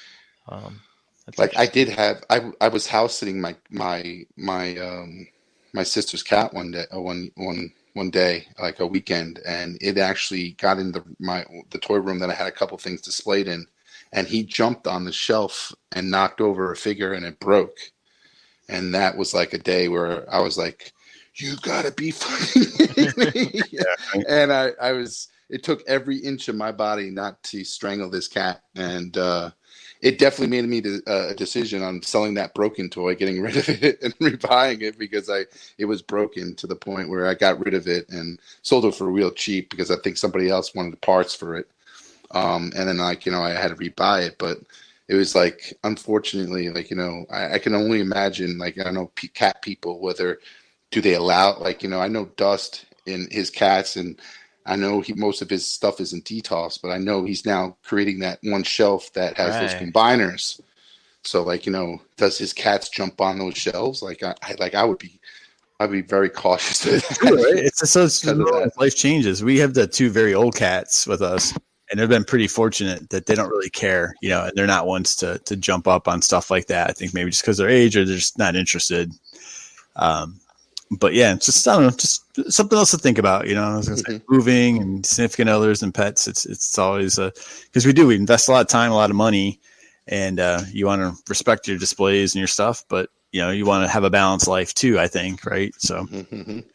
I did have. I was house sitting my sister's cat one day, like a weekend, and it actually got in the toy room that I had a couple things displayed in, and he jumped on the shelf and knocked over a figure, and it broke. And that was like a day where I was like, you gotta be fucking me. Yeah. And I was, it took every inch of my body not to strangle this cat. And it definitely made me a decision on selling that broken toy, getting rid of it and rebuying it, because it was broken to the point where I got rid of it and sold it for real cheap because I think somebody else wanted the parts for it. And then I had to rebuy it, but it was like, unfortunately, I can only imagine, I know cat people, whether do they allow, I know Dust and his cats, and I know most of his stuff isn't DTOS, but I know he's now creating that one shelf that has those combiners. So, does his cats jump on those shelves? I would be very cautious. Right? It's life changes. We have the two very old cats with us, and they've been pretty fortunate that they don't really care, and they're not ones to jump up on stuff like that. I think maybe just because their age, or they're just not interested. But yeah, it's just, I don't know, just something else to think about, I was going to say, moving and significant others and pets. It's always because we invest a lot of time, a lot of money, and you want to respect your displays and your stuff, but you want to have a balanced life too, I think. Right. So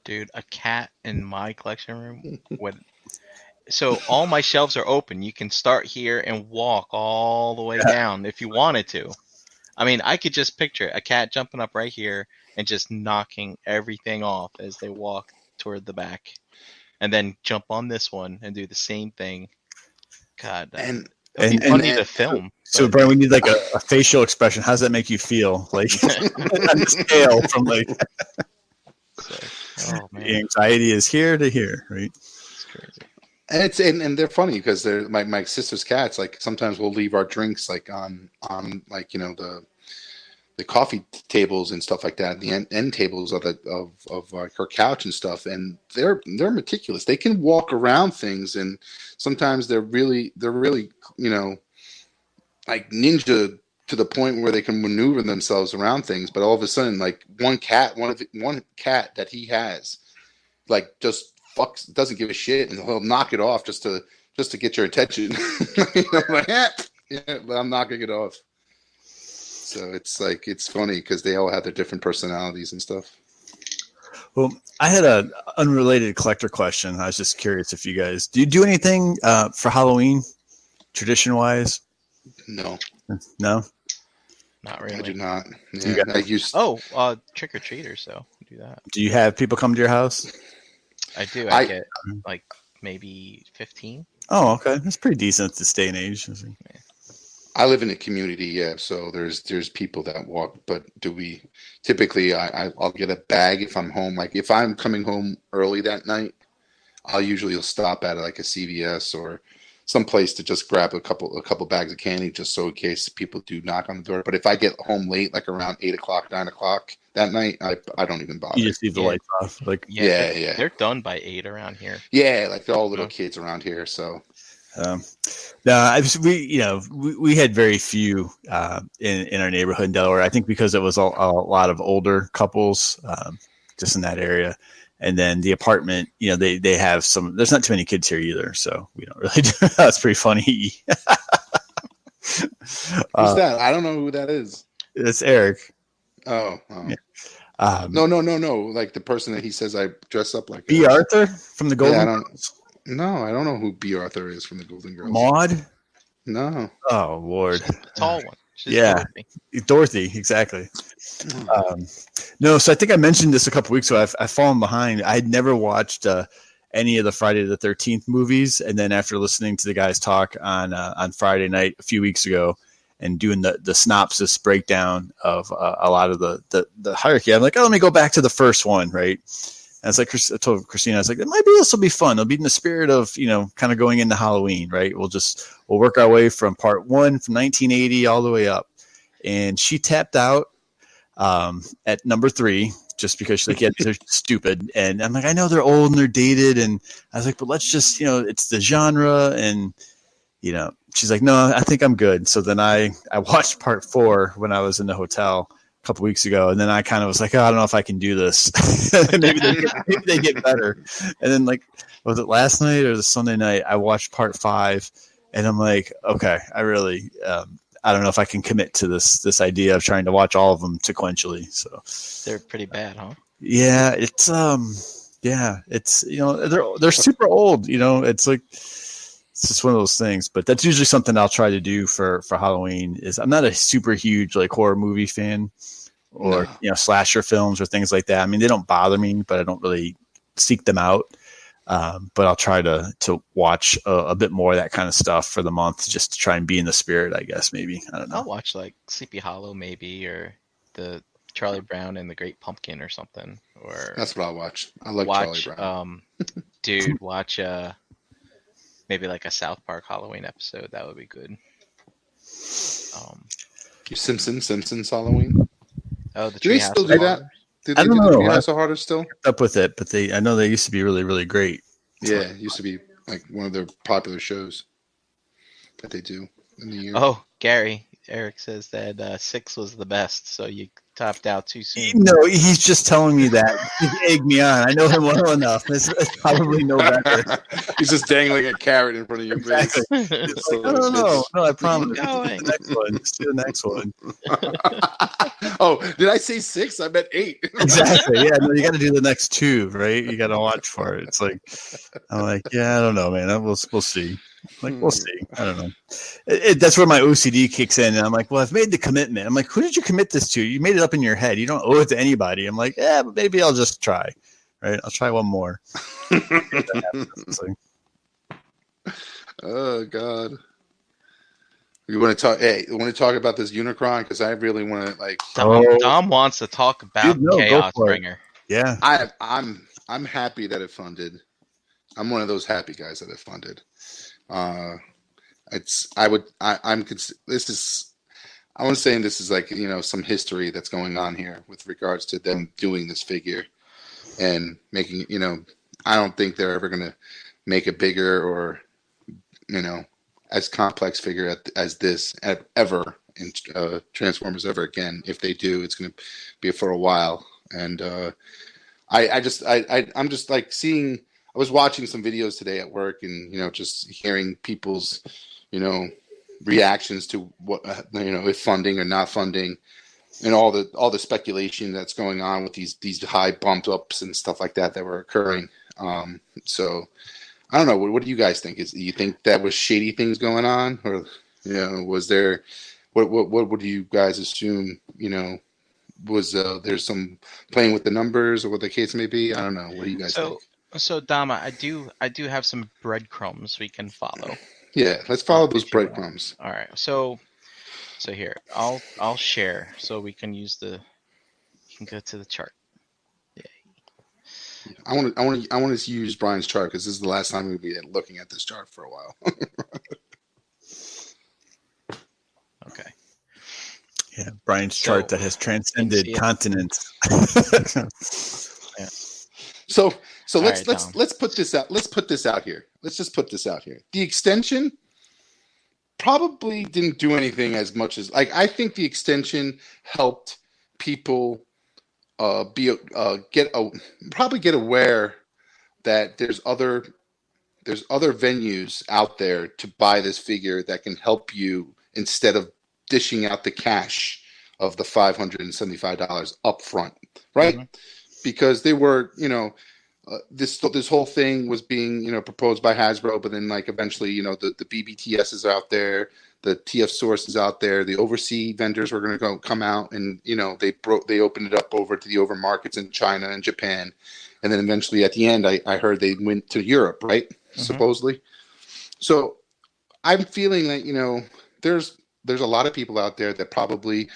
Dude, a cat in my collection room would. So all my shelves are open. You can start here and walk all the way down if you wanted to. I mean, I could just picture a cat jumping up right here and just knocking everything off as they walk toward the back, and then jump on this one and do the same thing. God, that'd be funny to film. So, Brian, we need like a facial expression. How does that make you feel? Like on the scale from like oh man, the anxiety is here to here, right? it's crazy. And they're funny because they're my sister's cats. Like sometimes we'll leave our drinks like on like the coffee tables and stuff like that, the end tables of like her couch and stuff. And they're meticulous. They can walk around things, and sometimes they're really like ninja to the point where they can maneuver themselves around things. But all of a sudden, like one cat that he has, like just doesn't give a shit, and he'll knock it off just to get your attention. Like, but I'm knocking it off. So it's funny because they all have their different personalities and stuff. Well, I had an unrelated collector question. I was just curious if you guys do you do anything for Halloween, tradition wise? No, Not really. I do not. Yeah, I used. Trick or treaters, so do that. Do you have people come to your house? I do. I get like maybe 15. Oh, okay. That's pretty decent at this day and age. I live in a community, yeah. So there's people that walk, but typically I'll get a bag if I'm home. Like if I'm coming home early that night, I'll usually stop at like a CVS or some place to just grab a couple bags of candy, just so in case people do knock on the door. But if I get home late, like around 8 o'clock, 9 o'clock that night, I don't even bother. You just leave the lights off, like yeah. They're done by 8 around here. Yeah, like they're all little kids around here. So no, we had very few in our neighborhood in Delaware. I think because it was a lot of older couples just in that area. And then the apartment, they have some. There's not too many kids here either, so we don't really do. That's pretty funny. Who's that? I don't know who that is. It's Eric. Oh. Yeah. No. Like the person that he says I dress up like. B. Arthur from the Golden Girls. No, I don't know who B. Arthur is from the Golden Girls. Maud? No. Oh, Lord. The tall one. She's yeah. Dorothy, exactly. No, so I think I mentioned this a couple weeks ago. I've fallen behind. I'd never watched any of the Friday the 13th movies. And then after listening to the guys talk on Friday night a few weeks ago and doing the synopsis breakdown of a lot of the hierarchy, I'm like, let me go back to the first one, right? And it's like I told Christina, I was like, maybe this will be fun. It'll be in the spirit of, kind of going into Halloween, right? We'll work our way from part one from 1980 all the way up. And she tapped out at number 3 just because she's like, yeah, they're stupid. And I'm like, I know they're old and they're dated. And I was like, but let's just, it's the genre. And, she's like, no, I think I'm good. So then I watched part 4 when I was in the hotel a couple weeks ago, and then I kind of was like, I don't know if I can do this. maybe they get better. And then was it last night or the Sunday night? I watched part 5, and I'm like, okay, I really, I don't know if I can commit to this idea of trying to watch all of them sequentially. So they're pretty bad, huh? Yeah, it's they're super old. It's like. It's just one of those things, but that's usually something I'll try to do for Halloween. Is I'm not a super huge horror movie fan or slasher films or things like that. I mean, they don't bother me, but I don't really seek them out. But I'll try to watch a bit more of that kind of stuff for the month, just to try and be in the spirit, I guess. Maybe I don't know. I'll watch like Sleepy Hollow maybe, or the Charlie Brown and the Great Pumpkin or something. Or that's what I'll watch. I like Charlie Brown. Dude, watch maybe like a South Park Halloween episode. That would be good. Simpsons Halloween. Oh, the do they still do that? Do they I don't do know. the Treehouse of Horror still? Up with it, but I know they used to be really, really great. Yeah, it used to be like one of their popular shows that they do in the year. Oh, Gary, Eric says that 6 was the best, so you tapped out too soon. No, he's just telling me that. He's egged me on. I know him well enough. It's probably no better. He's just dangling a carrot in front of your face. Exactly. It's so No, I promise. going. Let's do the next one. Oh, did I say 6? I meant 8. Exactly. Yeah, no, you got to do the next 2, right? You got to watch for it. It's like, I'm like, yeah, I don't know, man. We'll see. Like, we'll see. I don't know. That's where my OCD kicks in. And I'm like, well, I've made the commitment. I'm like, who did you commit this to? You made it up in your head. You don't owe it to anybody. I'm like, yeah, but maybe I'll just try. Right? I'll try one more. It's like, oh, God. You want to talk? Hey, you want to talk about this Unicron? Because I really want to like. Dom wants to talk about Dude, no, Chaos Bringer. yeah, I'm happy that it funded. I'm one of those happy guys that it funded. This is. I want to say this is like some history that's going on here with regards to them doing this figure and making I don't think they're ever going to make a bigger or as complex figure as this ever in Transformers ever again. If they do, it's going to be for a while. And I'm just like seeing. I was watching some videos today at work, and just hearing people's reactions to what if funding or not funding, and all the speculation that's going on with these high bumped ups and stuff like that were occurring. So. I don't know. What do you guys think? Do you think that was shady things going on, or was there? What would you guys assume? Was there's some playing with the numbers, or what the case may be? I don't know. What do you guys think? So Dama, I do have some breadcrumbs we can follow. Yeah, let's follow those breadcrumbs. All right. So here, I'll share so we can use you can go to the chart. I want to use Brian's chart because this is the last time we'll be looking at this chart for a while. Okay. Yeah, Brian's chart that has transcended continents. Yeah. So let's right, let's put this out. Let's put this out here. Let's just put this out here. The extension probably didn't do anything as much as I think the extension helped people get aware that there's other venues out there to buy this figure that can help you instead of dishing out the cash of the $575 up front, right? Mm-hmm. Because they were, this whole thing was being, proposed by Hasbro, but then eventually, the BBTS is out there. The TF Source is out there. The overseas vendors were going to come out, and they opened it up over to the over markets in China and Japan, and then eventually at the end, I heard they went to Europe, right? Mm-hmm. Supposedly. So I'm feeling that there's a lot of people out there that probably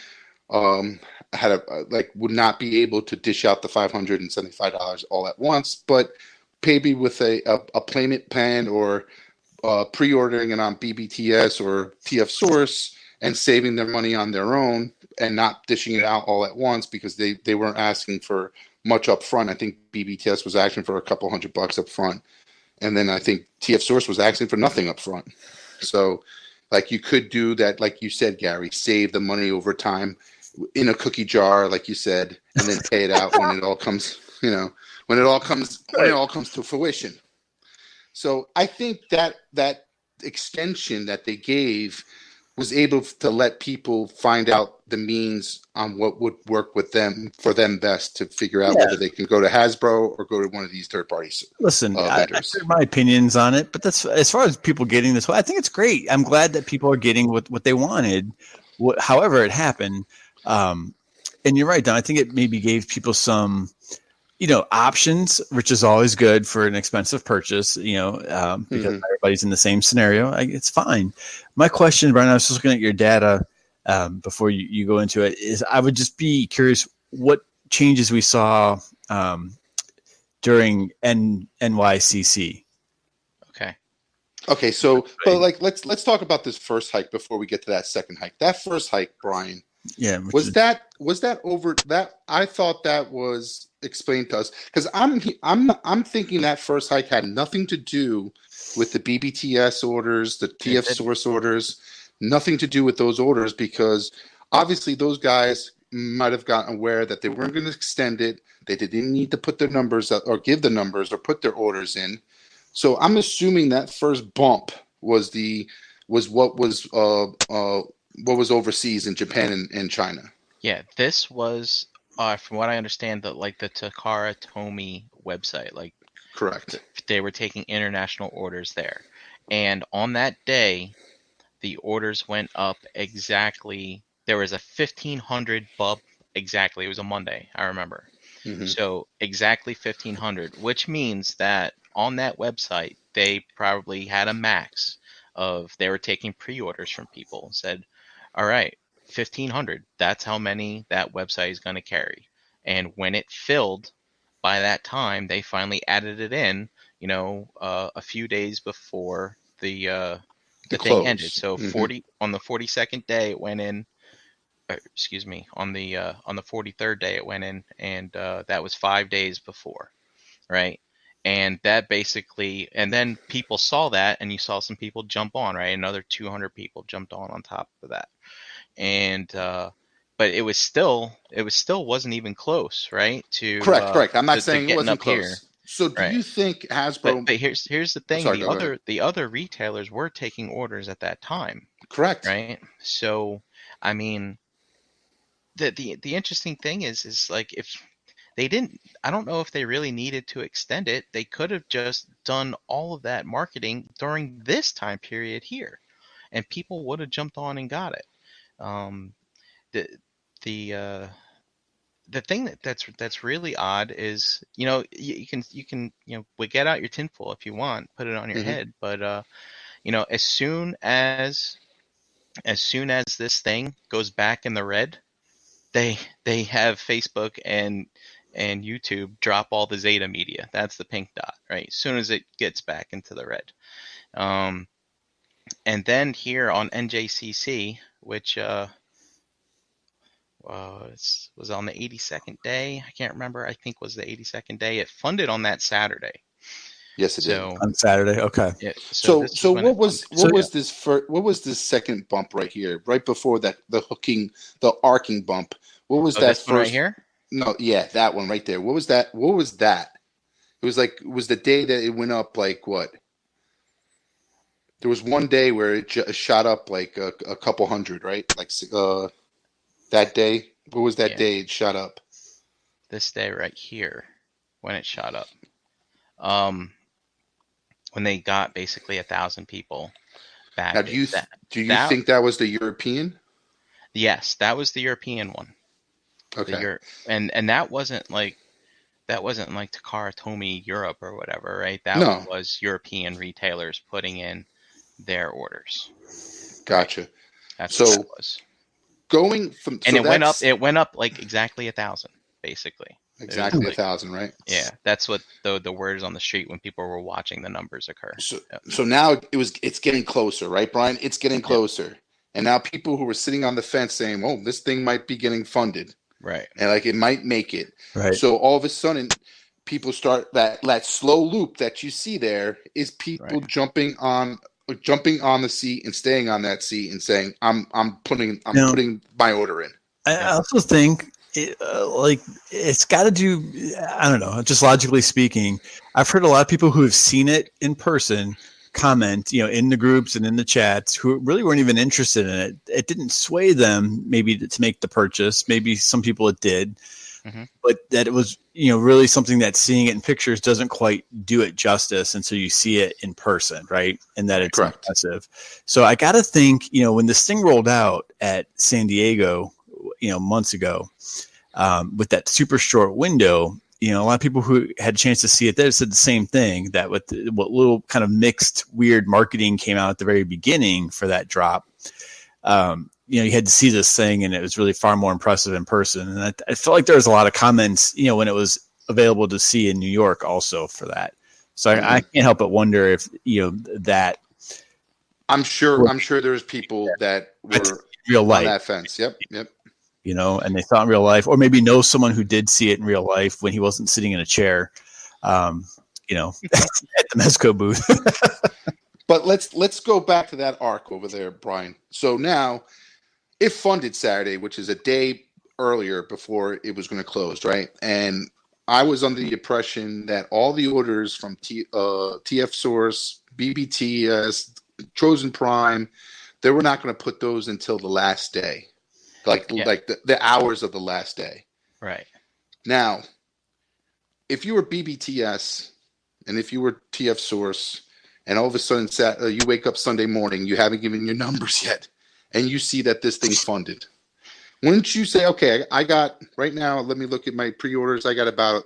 would not be able to dish out the $575 all at once, but maybe with a payment plan or pre-ordering it on BBTS or TF Source and saving their money on their own and not dishing it out all at once because they weren't asking for much up front. I think BBTS was asking for a couple $100 up front. And then I think TF Source was asking for nothing up front. So you could do that, like you said, Gary, save the money over time in a cookie jar, like you said, and then pay it out when it all comes, when it all comes to fruition. So I think that extension that they gave was able to let people find out the means on what would work with them for them best to figure out whether they can go to Hasbro or go to one of these third parties. Listen, I share my opinions on it, but that's as far as people getting this. I think it's great. I'm glad that people are getting what they wanted, however it happened. And you're right, Don. I think it maybe gave people some, options, which is always good for an expensive purchase, because everybody's in the same scenario. It's fine. My question, Brian, I was just looking at your data before you go into it, is I would just be curious what changes we saw during NYCC. Okay. So, but let's talk about this first hike before we get to that second hike. That first hike, Brian. Yeah. Was that over that? I thought that was explained to us because I'm thinking that first hike had nothing to do with the BBTS orders, the TF Source orders, nothing to do with those orders because obviously those guys might have gotten aware that they weren't going to extend it. They didn't need to put their numbers up or give the numbers or put their orders in. So I'm assuming that first bump was what was overseas in Japan and China. Yeah, this was from what I understand, the Takara Tomy website. Like, Correct. they were taking international orders there, and on that day, the orders went up exactly. There was a 1,500 bump exactly. It was a Monday, I remember. Mm-hmm. So exactly 1,500, which means that on that website they probably had a max of. They were taking pre-orders from people. Said, all right, 1,500. That's how many that website is going to carry. And when it filled, by that time, they finally added it in. A few days before the thing ended. So Mm-hmm. on the 42nd day, it went in. Excuse me. On the 43rd day, it went in, and that was 5 days before, right? And that basically, and then people saw that, and you saw some people jump on, right? Another 200 people jumped on top of that. And but it was still wasn't even close, right? Correct. I'm not saying it getting wasn't up here, close. So do right? you think Hasbro? But here's the thing: Sorry, go ahead. the other retailers were taking orders at that time, Correct. right? So, I mean, the interesting thing is like, if they didn't, I don't know if they really needed to extend it. They could have just done all of that marketing during this time period here, and people would have jumped on and got it. Um, the the the thing that's really odd is, you can we get out your tinfoil if you want, put it on your Mm-hmm. head, but as soon as this thing goes back in the red, they have Facebook and YouTube drop all the Zeta media. That's the pink dot, right? As soon as it gets back into the red. And then here on NJCC, which was on the 82nd day. I can't remember. I think was the 82nd day. It funded on that Saturday. Yes, it did. On Saturday. Okay. Yeah, So what was this second bump right here, right before that, the arcing bump? What was that this first one right here? No, yeah, that one right there. What was that? It was the day that it went up, like what? There was one day where it shot up like a couple hundred, right? Like that day. What was that day it shot up? This day right here, when it shot up. When they got basically 1,000 people back. Now, do you think that was the European? Yes, that was the European one. Okay. And that wasn't like Takara Tomy Europe or whatever, right? That was European retailers putting in their orders. Gotcha. Right? That's so what that was. Going from and it went up like exactly 1,000, basically. Exactly 1,000, right? Yeah, that's what the word is on the street when people were watching the numbers occur. So now it's getting closer, right, Brian? It's getting closer. And now people who were sitting on the fence saying, "Oh, this thing might be getting funded." Right. And like it might make it. Right. So all of a sudden people start that slow loop that you see there is people jumping on the seat and staying on that seat and saying, I'm putting my order in. I also think it's got to do, I don't know, just logically speaking, I've heard a lot of people who have seen it in person comment, in the groups and in the chats, who really weren't even interested in it. It didn't sway them maybe to make the purchase. Maybe some people it did, but that it was, really something that seeing it in pictures doesn't quite do it justice until you see it in person, right? And that it's impressive. So I got to think, when this thing rolled out at San Diego, months ago, with that super short window, a lot of people who had a chance to see it there said the same thing, that with what little kind of mixed weird marketing came out at the very beginning for that drop, you had to see this thing and it was really far more impressive in person. And I felt like there was a lot of comments, when it was available to see in New York also for that. So I can't help but wonder if, that. I'm sure there's people that were real life on that fence. Yep. And they saw it in real life, or maybe know someone who did see it in real life when he wasn't sitting in a chair, at the Mezco booth. But let's go back to that arc over there, Brian. So now, it funded Saturday, which is a day earlier before it was going to close, right? And I was under the impression that all the orders from TF Source, BBTS, Trojan Prime, they were not going to put those until the last day, like the hours of the last day. Right. Now, if you were BBTS and if you were TF Source, and all of a sudden you wake up Sunday morning, you haven't given your numbers yet, and you see that this thing's funded, wouldn't you say, okay, I got right now, let me look at my pre-orders. I got about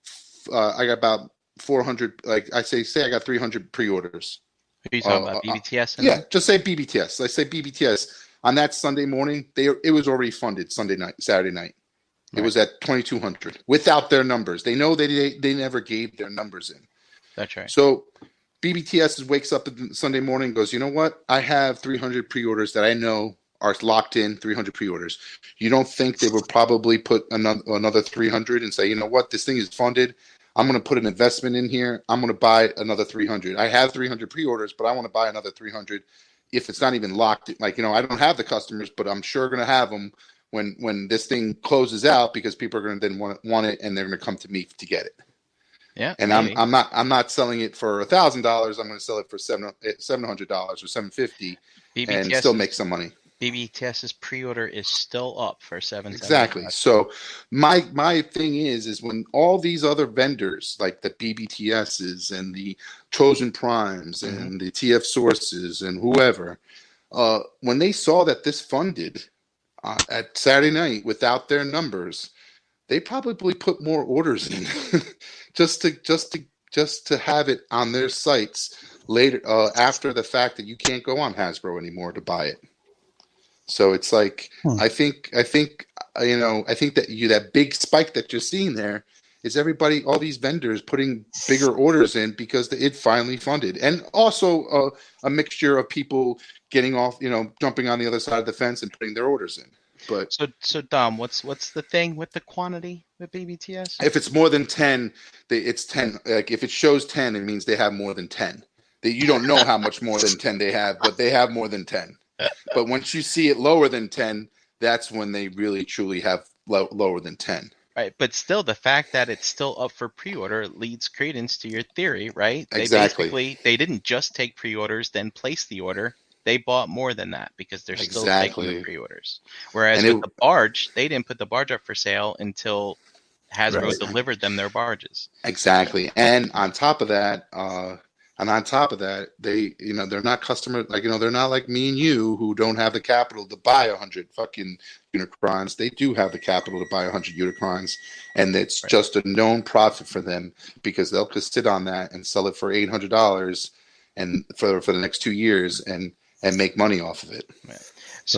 400, like I say I got 300 pre-orders. Are you talking about BBTS? Yeah, just say BBTS. Let's say BBTS. On that Sunday morning, it was already funded Saturday night. It was at 2,200 without their numbers. They know they never gave their numbers in. That's right. So BBTS wakes up Sunday morning and goes, you know what? I have 300 pre-orders that I know are locked in, 300 pre-orders. You don't think they would probably put another 300 and say, you know what? This thing is funded. I'm going to put an investment in here. I'm going to buy another 300. I have 300 pre-orders, but I want to buy another 300 if it's not even locked. Like, I don't have the customers, but I'm sure going to have them when this thing closes out because people are going to then want it and they're going to come to me to get it. Yeah. And maybe. I'm not selling it for $1,000. I'm going to sell it for $700 or $750 and still make some money. BBTS's pre-order is still up for $775. Exactly. So my thing is when all these other vendors like the BBTSs and the Trojan Primes and the TF Sources and whoever, when they saw that this funded at Saturday night without their numbers, they probably put more orders in just to have it on their sites later after the fact that you can't go on Hasbro anymore to buy it. So it's like I think that big spike that you're seeing there is everybody, all these vendors putting bigger orders in because it finally funded, and also a mixture of people getting off, jumping on the other side of the fence and putting their orders in. But so Dom, what's the thing with the quantity with BBTS? If it's more than 10, it's 10. Like if it shows 10, it means they have more than 10. You don't know how much more than 10 they have, but they have more than 10. But once you see it lower than 10, that's when they really truly have lower than 10. Right, but still, the fact that it's still up for pre-order leads credence to your theory, right? Exactly. They didn't just take pre-orders, then place the order. They bought more than that because they're still taking the pre-orders. Whereas with the barge, they didn't put the barge up for sale until Hasbro delivered them their barges. Exactly, and on top of that, they, they're not customers, they're not like me and you who don't have the capital to buy 100 fucking Unicrons. They do have the capital to buy 100 Unicrons, and it's just a known profit for them because they'll just sit on that and sell it for $800 and for the next 2 years and make money off of it. Right.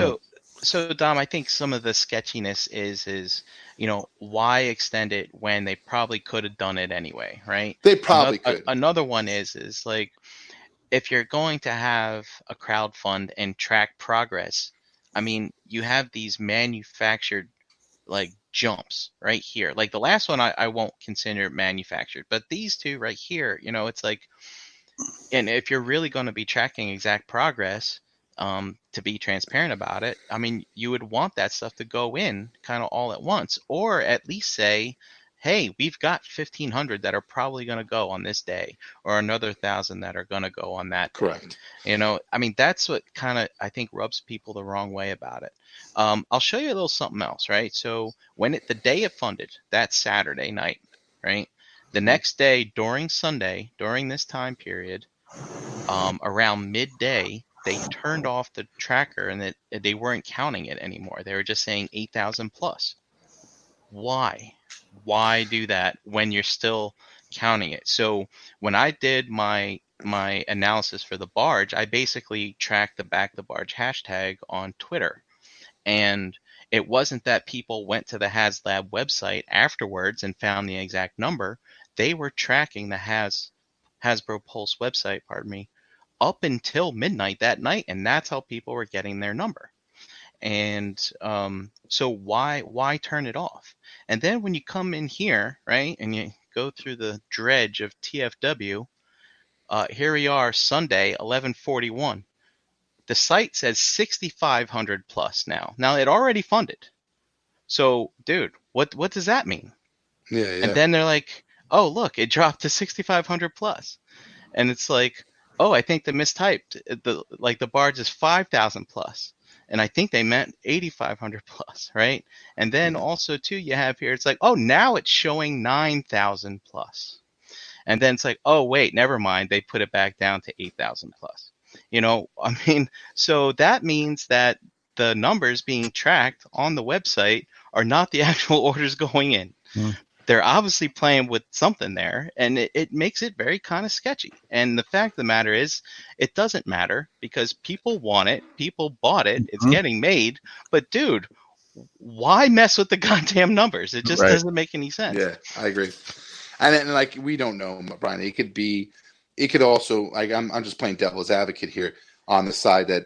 So Dom, I think some of the sketchiness is why extend it when they probably could have done it anyway, right? They probably could. Another one is like, if you're going to have a crowd fund and track progress, I mean, you have these manufactured like jumps right here. Like the last one I won't consider manufactured, but these two right here, it's like, and if you're really going to be tracking exact progress, to be transparent about it, I mean, you would want that stuff to go in kind of all at once, or at least say, hey, we've got 1,500 that are probably going to go on this day, or another 1,000 that are going to go on that day. Correct. I mean, that's what kind of, I think, rubs people the wrong way about it. I'll show you a little something else, right? So the day it funded, that Saturday night, right? The next day during Sunday, during this time period, around midday, they turned off the tracker and they weren't counting it anymore. They were just saying 8,000 plus. Why? Why do that when you're still counting it? So when I did my analysis for the barge, I basically tracked the Back the Barge hashtag on Twitter. And it wasn't that people went to the HasLab website afterwards and found the exact number. They were tracking the Hasbro Pulse website, up until midnight that night, and that's how people were getting their number. And so why turn it off? And then when you come in here, right, and you go through the dredge of TFW, here we are, Sunday, 11:41. The site says 6,500 plus now. Now, it already funded. So, dude, what does that mean? Yeah, And yeah. then they're like, oh, look, it dropped to 6,500 plus. And it's like, oh, I think they mistyped. The barge is 5,000 plus. And I think they meant 8,500 plus, right? And then Mhm. also too, you have here, it's like, oh, now it's showing 9,000 plus. And then it's like, oh, wait, never mind. They put it back down to 8,000 plus. I mean, so that means that the numbers being tracked on the website are not the actual orders going in. Hmm. They're obviously playing with something there, and it makes it very kind of sketchy. And the fact of the matter is, it doesn't matter because people want it, people bought it, it's Mhm. getting made. But dude, why mess with the goddamn numbers? It just Right. doesn't make any sense. Yeah, I agree. And then, like, we don't know, Brian. It could also, like, I'm just playing devil's advocate here on the side that,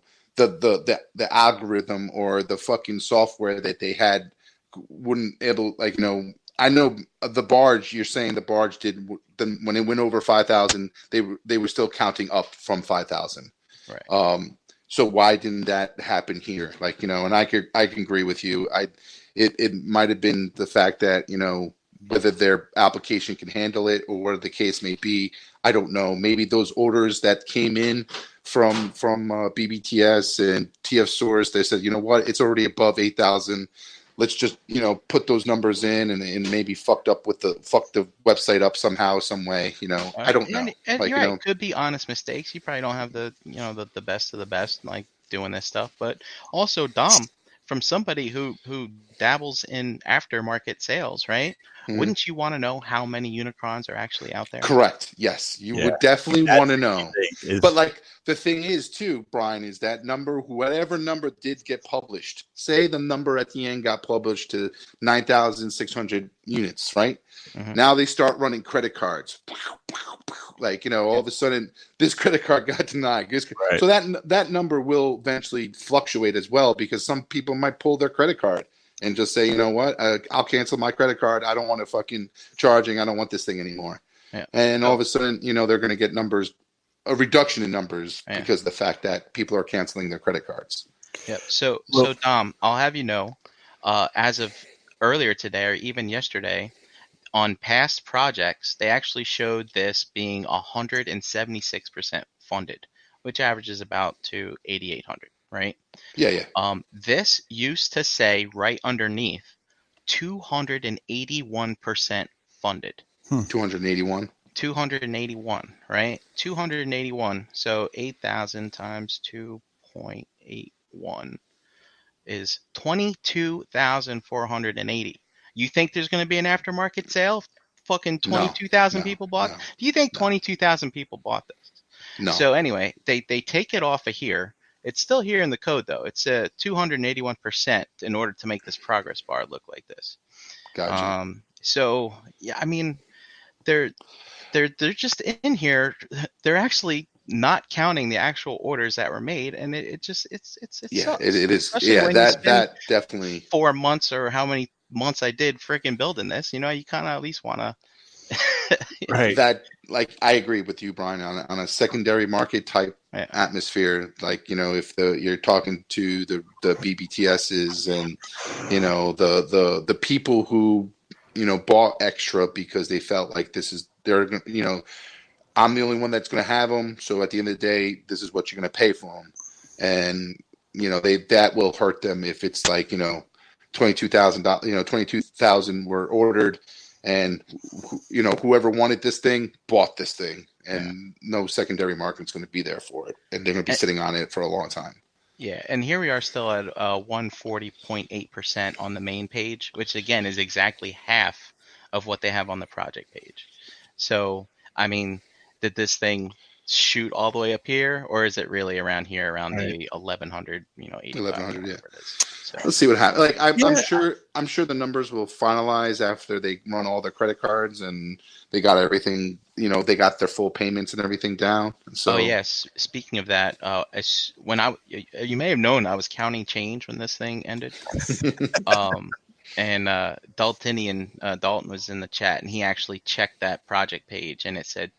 the algorithm or the fucking software that they had wouldn't able, like, I know the barge. You're saying the barge did when it went over 5,000, they were still counting up from 5,000. Right. So why didn't that happen here? Like, and I can agree with you. It might have been the fact that, whether their application can handle it or whatever the case may be. I don't know. Maybe those orders that came in from BBTS and TF Source, they said, you know what, it's already above 8,000. Let's just, put those numbers in and maybe fuck the website up somehow, some way. I don't know. And Like, you're right. Could be honest mistakes. You probably don't have the best of the best like doing this stuff. But also, Dom, from somebody who dabbles in aftermarket sales, right? Mhm. Wouldn't you want to know how many Unicrons are actually out there? Correct. Yes, you Yeah. would definitely That's want to the key know. thing is- But, like, the thing is too, Brian, is that number, whatever number did get published, say the number at the end got published to 9,600 units, right? Mhm. Now they start running credit cards. Like, all of a sudden this credit card got denied. Right. So that number will eventually fluctuate as well, because some people might pull their credit card and just say, you know what, I'll cancel my credit card. I don't want to fucking charging. I don't want this thing anymore. Yeah. And all of a sudden, they're going to get a reduction in numbers Yeah. because of the fact that people are canceling their credit cards. Yep. So Well- Dom, I'll have you know, as of earlier today or even yesterday, on past projects, they actually showed this being 176% funded, which averages about to 8,800, right? Yeah. This used to say right underneath 281% funded. 281. 281, right? 281. So 8,000 times 2.81 is 22,480. You think there's going to be an aftermarket sale? Fucking 22,000 people bought. No, Do you think 22,000 people bought this? no. So anyway, they take it off of here. It's still here in the code though. It's 281% in order to make this progress bar look like this. Gotcha. So yeah, I mean, they're just in here. They're actually not counting the actual orders that were made, and it sucks. Yeah, it is. Especially Yeah, when you spend that definitely. 4 months or how many months I did freaking building this. You kind of at least want to. Right. That, like, I agree with you, Brian, on a secondary market type Yeah. atmosphere. Like, if you're talking to the BBTSs and the people who bought extra because they felt like I'm the only one that's going to have them. So at the end of the day, this is what you're going to pay for them, and that will hurt them if it's like $22,000. 22,000 were ordered. And whoever wanted this thing bought this thing, and no secondary market's going to be there for it, and they're going to be sitting on it for a long time. Yeah, and here we are still at 140.8% on the main page, which again is exactly half of what they have on the project page. So, I mean, did this thing shoot all the way up here, or is it really around here, around the 1,100, 1,100, yeah. So. Let's see what happens. Like, I'm sure the numbers will finalize after they run all their credit cards and they got everything. They got their full payments and everything down. So, oh yes. Speaking of that, you may have known I was counting change when this thing ended. And Dalton was in the chat, and he actually checked that project page, and it said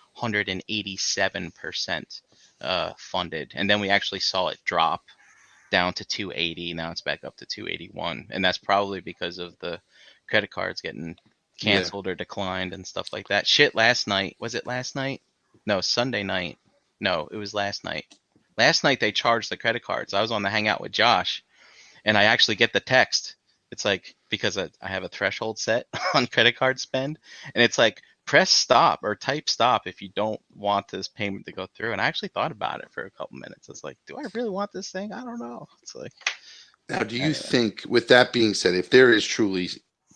287% funded, and then we actually saw it drop down to 280. Now it's back up to 281, and that's probably because of the credit cards getting canceled or declined and stuff like that. Shit, last night, was it last night? No, Sunday night. No, it was last night. Last night they charged the credit cards. I was on the Hangout with Josh, and I actually get the text. It's like, because I have a threshold set on credit card spend, and it's like, press stop or type stop if you don't want this payment to go through. And I actually thought about it for a couple minutes. It's like, do I really want this thing? I don't know. It's like, now, do you think, with that being said, if there is truly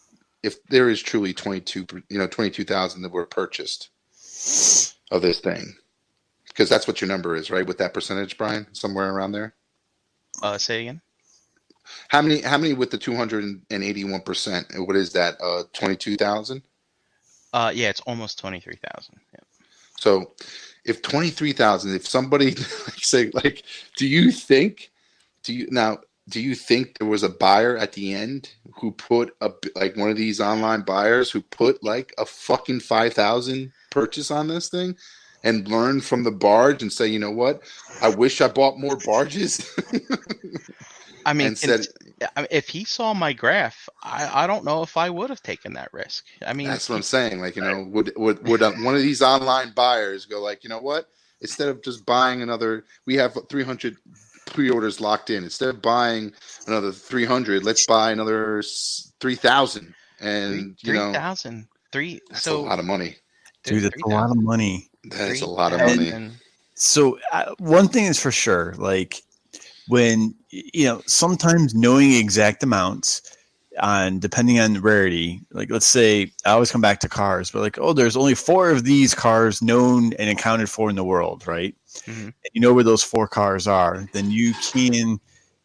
22,000 that were purchased of this thing, because that's what your number is, right? With that percentage, Brian, somewhere around there. Say again. How many with the 281%? What is that? 22,000. Yeah, it's almost 23,000. Yeah. So, if 23,000, if somebody do you think there was a buyer at the end who put one of these online buyers who put like a fucking 5,000 purchase on this thing and learned from the barge and say, you know what, I wish I bought more barges. I mean, if he saw my graph, I don't know if I would have taken that risk. I mean, that's what I'm saying. Like, would one of these online buyers go like, you know what, instead of just buying another, we have 300 pre-orders locked in. Instead of buying another 300, let's buy another 3,000. And 3,000. That's a lot of money. Dude, that's a lot of money. That's a lot of money. So one thing is for sure, like, when, sometimes knowing exact amounts depending on rarity, like, let's say, I always come back to cars, but like, there's only 4 of these cars known and accounted for in the world, right? Mm-hmm. And you know where those 4 cars are, then you can,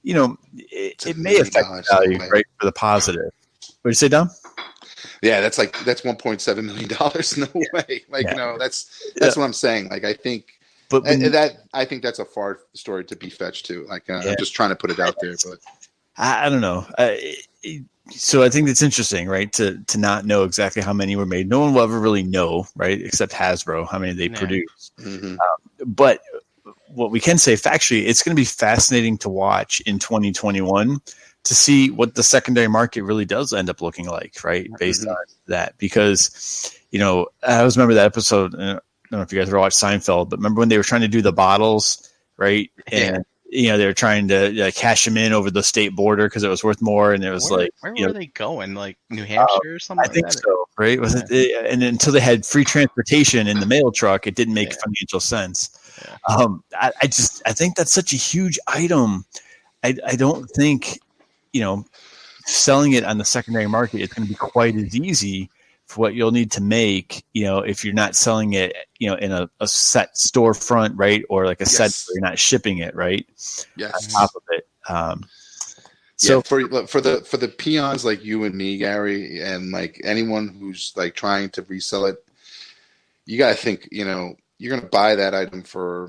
it may affect the value, right, for the positive. What did you say, Dom? Yeah, that's $1.7 million. No way. Like, that's what I'm saying. Like, I think, but I think that's a far story to be fetched to. Like, I'm just trying to put it out there, but I don't know. So I think it's interesting, right? To not know exactly how many were made. No one will ever really know, right? Except Hasbro, how many they produce. Mm-hmm. But what we can say factually, it's going to be fascinating to watch in 2021 to see what the secondary market really does end up looking like, right? Based on that, because I always remember that episode. I don't know if you guys ever watched Seinfeld, but remember when they were trying to do the bottles, right? And they were trying to cash them in over the state border because it was worth more, and it was where were they going? Like New Hampshire or something? I think so, right? Was it? And until they had free transportation in the mail truck, it didn't make financial sense. Yeah. I think that's such a huge item. I don't think selling it on the secondary market is going to be quite as easy for what you'll need to make, if you're not selling it, in a set storefront, right? Or like a set where you're not shipping it, right? Yes. On top of it. So for the peons like you and me, Gary, and like anyone who's like trying to resell it, you got to think, you're going to buy that item for,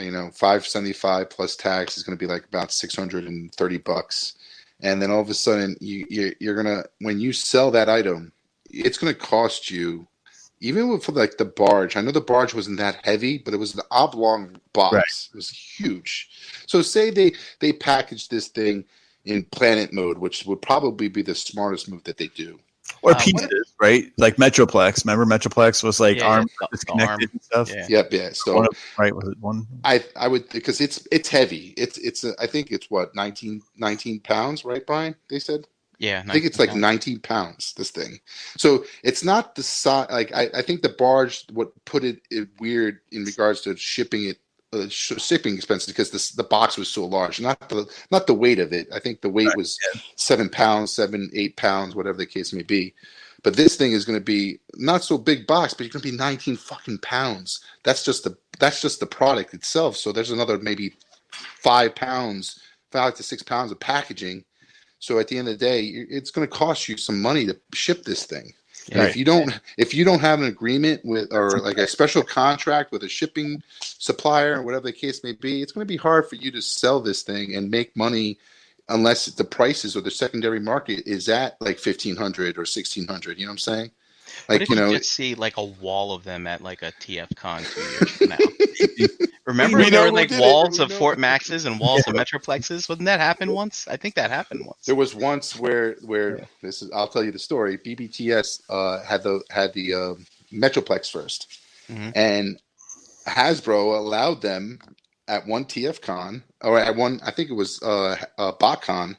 $575 plus tax is going to be like about $630. And then all of a sudden you're going to, when you sell that item, it's going to cost you, even for like the barge. I know the barge wasn't that heavy, but it was an oblong box. Right. It was huge. So say they packaged this thing in Planet mode, which would probably be the smartest move that they do. Or pieces, right? Like Metroplex. Remember Metroplex was like arm disconnected and stuff. Yeah. Yeah. So was it one? I would, because it's heavy. It's I think it's what 19 pounds, right, Brian? They said. Yeah, I think it's like 19 pounds, this thing. So it's not the size. Like, I think the barge, what put it weird in regards to shipping expenses, because the box was so large, not the weight of it. I think the weight was 7 pounds, 8 pounds, whatever the case may be. But this thing is going to be not so big box, but you're going to be 19 fucking pounds. That's just the product itself. So there's another maybe 5 to 6 pounds of packaging. So at the end of the day, it's going to cost you some money to ship this thing. Yeah. Right. If you don't have an agreement with, or like a special contract with a shipping supplier or whatever the case may be, it's going to be hard for you to sell this thing and make money unless the prices or the secondary market is at like $1,500 or $1,600. You know what I'm saying? What Like, if you you know, just see like a wall of them at like a TF Con 2 years from now? Remember We there know were who like did it. walls We of know. Fort Maxes and walls of Metroplexes? Wouldn't that happen once? I think that happened once. There was once where this is. I'll tell you the story. BBTS had the Metroplex first, Mhm. and Hasbro allowed them at one TFCon or at one, I think it was BotCon,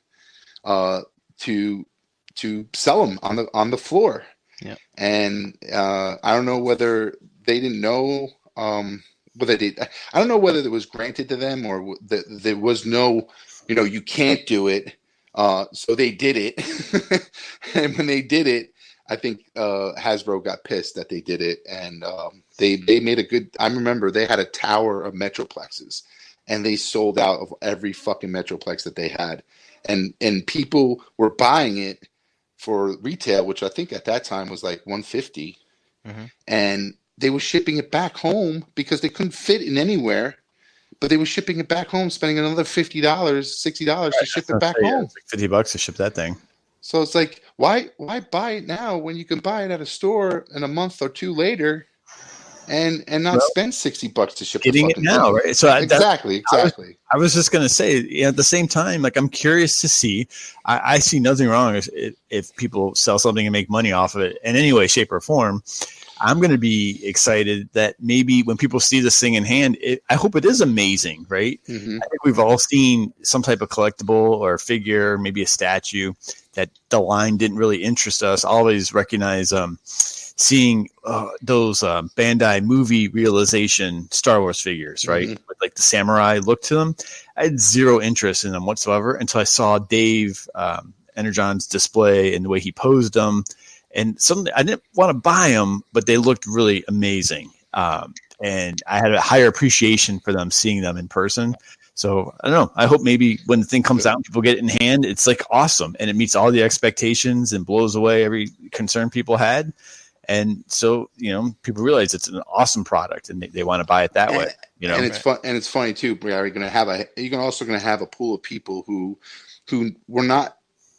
to sell them on the floor. Yeah. And I don't know whether they didn't know whether they. I don't know whether it was granted to them or that there was no, you can't do it. So they did it, and when they did it, I think Hasbro got pissed that they did it, and they made a good. I remember they had a tower of Metroplexes, and they sold out of every fucking Metroplex that they had, and people were buying it for retail, which I think at that time was like $150, and they were shipping it back home because they couldn't fit in anywhere. But they were shipping it back home, spending another $50, $60 to ship it back home. It's like $50 to ship that thing. So it's like, why buy it now when you can buy it at a store in a month or two later, and not spend $60 to ship Getting the it fucking now, thing? right? So exactly. I was just gonna say, at the same time, like I'm curious to see. I see nothing wrong if people sell something and make money off of it in any way, shape, or form. I'm going to be excited that maybe when people see this thing in hand, I hope it is amazing, right? Mm-hmm. I think we've all seen some type of collectible or figure, maybe a statue that the line didn't really interest us. I always recognize seeing those Bandai movie realization Star Wars figures, right? Mm-hmm. With like the samurai look to them. I had zero interest in them whatsoever until I saw Dave Energon's display and the way he posed them. And suddenly I didn't want to buy them, but they looked really amazing. And I had a higher appreciation for them seeing them in person. So I don't know. I hope maybe when the thing comes out and people get it in hand, it's like awesome. And it meets all the expectations and blows away every concern people had. And so, people realize it's an awesome product and they want to buy it that way. And it's fun. And it's funny too, You're also going to have a pool of people who were not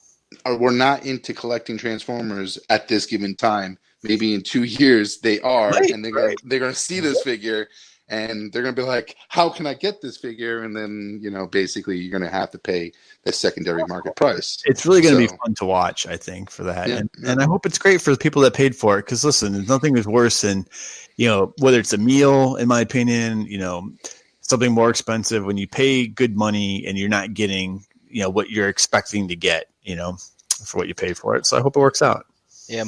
into collecting Transformers at this given time. Maybe in 2 years they are, right, and they're gonna see this figure, and they're gonna be like, "How can I get this figure?" And then basically you're gonna have to pay the secondary market price. It's really gonna be fun to watch, I think, for that, and I hope it's great for the people that paid for it. Because listen, there's nothing is worse than whether it's a meal, in my opinion, something more expensive when you pay good money and you're not getting what you're expecting to get. For what you paid for it. So I hope it works out. Yeah,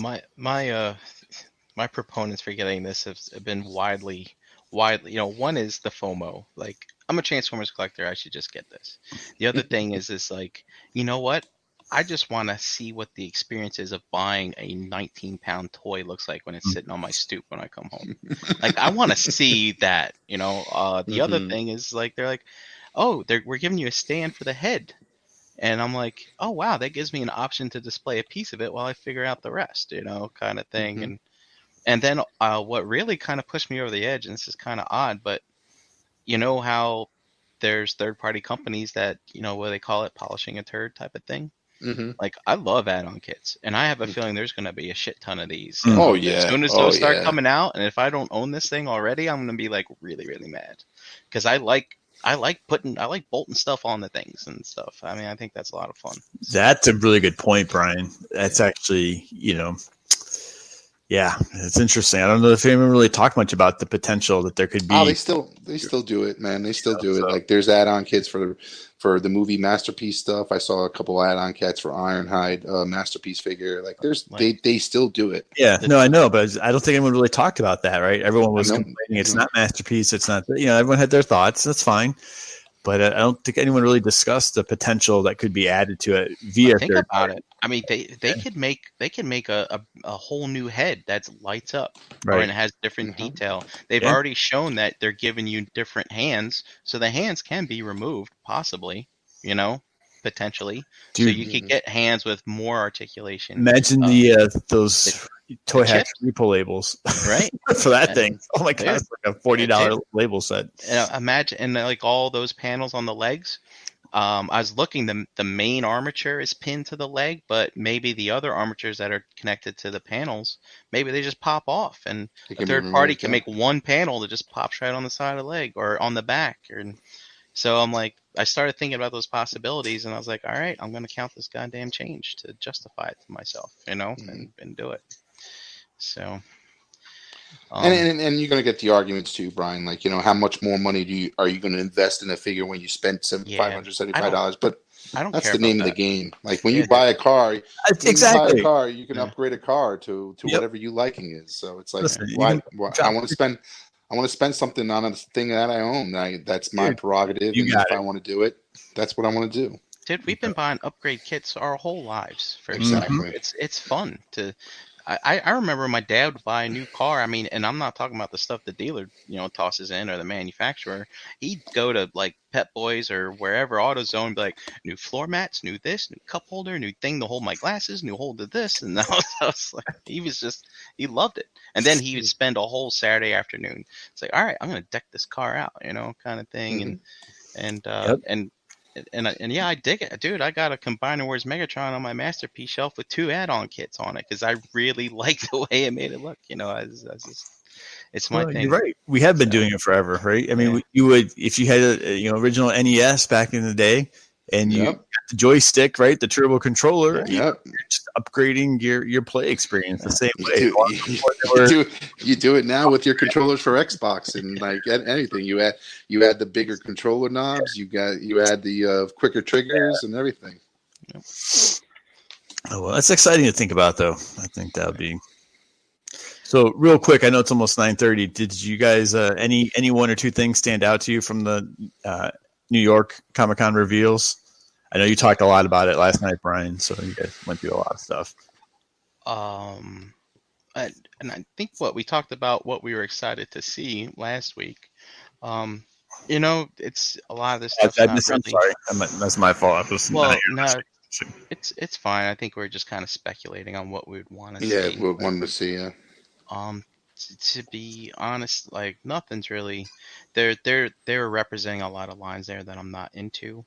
my proponents for getting this have been widely. One is the FOMO. Like, I'm a Transformers collector. I should just get this. The other thing is like, you know what? I just want to see what the experience is of buying a 19-pound toy looks like when it's sitting on my stoop when I come home. Like, I want to see that. The other thing is like they're like, oh, we're giving you a stand for the head. And I'm like, oh, wow, that gives me an option to display a piece of it while I figure out the rest, kind of thing. Mm-hmm. And then what really kind of pushed me over the edge, and this is kind of odd, but how there's third-party companies that, where they call it polishing a turd type of thing? Mm-hmm. Like, I love add-on kits, and I have a feeling there's going to be a shit ton of these. Oh, yeah. As soon as those start coming out, and if I don't own this thing already, I'm going to be, like, really, really mad. Because I like bolting stuff on the things and stuff. I mean, I think that's a lot of fun. That's a really good point, Brian. That's actually, it's interesting. I don't know if anyone really talked much about the potential that there could be. Oh, they still do it, man. They still do it. Like, there's add-on kits for the movie Masterpiece stuff. I saw a couple add-on kits for Ironhide Masterpiece figure. Like, they still do it. Yeah, no, I know, but I don't think anyone really talked about that, right? Everyone was complaining it's not Masterpiece. It's not, everyone had their thoughts. That's fine. But I don't think anyone really discussed the potential that could be added to it via think about it. I mean, they could make a whole new head that lights up, right, and has different detail. They've already shown that they're giving you different hands, so the hands can be removed, possibly, potentially. Dude, so you could get hands with more articulation. Imagine those Toy Hacks repo labels, right, for that thing. Oh my god, it's like a $40 label set. Imagine, and like all those panels on the legs. I was looking, the main armature is pinned to the leg, but maybe the other armatures that are connected to the panels, maybe they just pop off, and It a can be third party removed, can yeah. make one panel that just pops right on the side of the leg or on the back. So I'm like, I started thinking about those possibilities, and I was like, all right, I'm going to count this goddamn change to justify it to myself, and do it. So, And you're going to get the arguments too, Brian. Like, how much more money are you going to invest in a figure when you spent yeah, $575? But I don't that's care the about name of the that. game. Like when Yeah, you buy a car, Exactly. you can upgrade a car to Yep. whatever you liking is. So it's like, Listen, you why can I drop want to spend something on a thing that I own. That's my Dude, prerogative, you and got if I want to do it, that's what I want to do. dude, we've been buying upgrade kits our whole lives for stuff. Exactly. It's fun to. I remember my dad would buy a new car. I mean, and I'm not talking about the stuff the dealer tosses in or the manufacturer. He'd go to like Pep Boys or wherever AutoZone and be like, new floor mats, new this, new cup holder, new thing to hold my glasses, new holder this, and I was like, he loved it. And then he would spend a whole Saturday afternoon. It's like, all right, I'm gonna deck this car out, kind of thing, Mhm. and yeah, I dig it, dude. I got a Combiner Wars Megatron on my masterpiece shelf with 2 add-on kits on it because I really like the way it made it look. It's my Well, thing. you're right. We have been So, doing it forever, right? I mean, yeah. you would if you had a original NES back in the day, and you Yep. got the joystick, right, the turbo controller, Yep. you're just upgrading your play experience the same You way. do, Or you do it now with your controllers for Xbox and like anything. You add the bigger controller knobs. You add the quicker triggers and everything. Oh, well, that's exciting to think about, though. I think that would be. So, real quick, I know it's almost 9:30. Did you guys any one or two things stand out to you from the New York Comic-Con reveals? I know you talked a lot about it last night, Brian. So you guys went through a lot of stuff. And I think what we talked about, what we were excited to see last week. It's a lot of this stuff. I'm sorry, that's my fault. Well, no, it's fine. I think we're just kind of speculating on what we would want to Yeah, see. we wanted to see. To be honest, like nothing's really. They were representing a lot of lines there that I'm not into.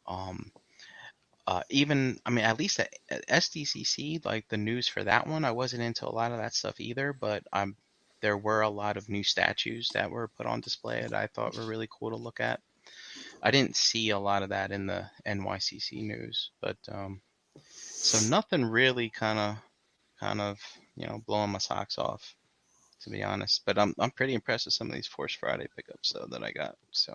Even I mean, at least at SDCC, like the news for that one, I wasn't into a lot of that stuff either. But there were a lot of new statues that were put on display that I thought were really cool to look at. I didn't see a lot of that in the NYCC news, but so nothing really kind of blowing my socks off, to be honest. But I'm pretty impressed with some of these Force Friday pickups though that I got, so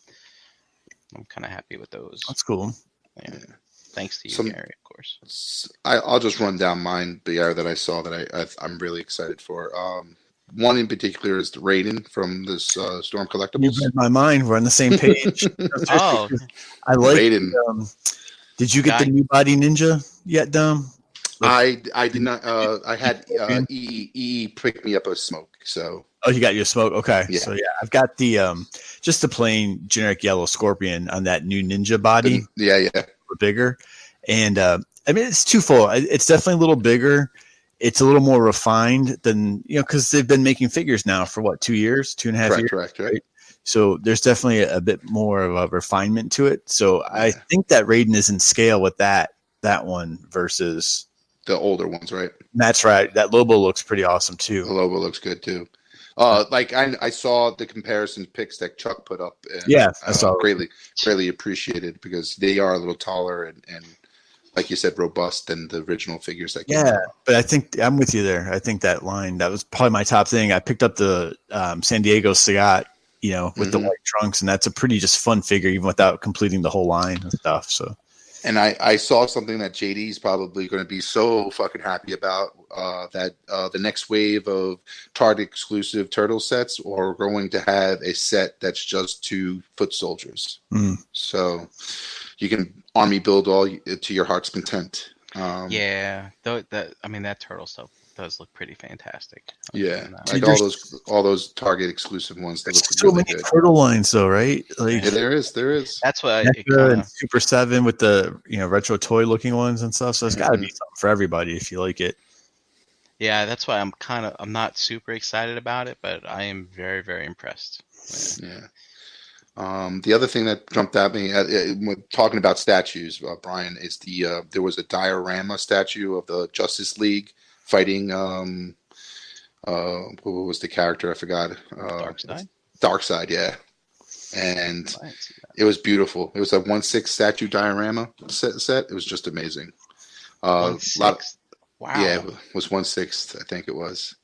I'm kind of happy with those. That's cool. Yeah. Thanks to you, Gary, of course. I'll just run down mine, BR, that I saw that I'm really excited for. One in particular is the Raiden from this Storm Collectibles. You read my mind. We're on the same page. Oh, I like Raiden. Did you get the new body ninja yet, Dom? I did not. I had EE pick me up a smoke. So you got your smoke. Okay, yeah. So yeah, I've got the just the plain generic yellow Scorpion on that new ninja body. Yeah. Bigger, and I mean it's twofold. It's definitely a little bigger. It's a little more refined than because they've been making figures now for what 2 years, 2.5 years. Correct. Right. So there's definitely a bit more of a refinement to it. So I think that Raiden is in scale with that one versus the older ones, right? That's right. That Lobo looks pretty awesome too. The Lobo looks good too. Like I saw the comparison pics that Chuck put up. And, yeah, I saw greatly appreciated because they are a little taller and like you said, robust than the original figures that came out. But I think I'm with you there. I think that line, that was probably my top thing. I picked up the San Diego Sagat, with the white trunks, and that's a pretty just fun figure, even without completing the whole line and stuff. So, and I saw something that JD is probably going to be so fucking happy about, that the next wave of Target exclusive turtle sets are going to have a set that's just 2 foot soldiers. So you can army build all to your heart's content. That turtle stuff does look pretty fantastic. Yeah, like all those Target exclusive ones. That look so many good. Turtle lines, though, right? Like, yeah, there is. That's why Super 7 with the retro toy looking ones and stuff. So it's got to be something for everybody if you like it. Yeah, that's why I'm not super excited about it, but I am very, very impressed. Yeah. The other thing that jumped at me when talking about statues, Brian, is there was a diorama statue of the Justice League fighting. Who was the character? I forgot. Darkseid. Darkseid, yeah. And I didn't see that. it was beautiful. It was a 1/6 statue diorama set. It was just amazing. A lot. 1/6? Wow. Yeah, it was 1/6. I think it was.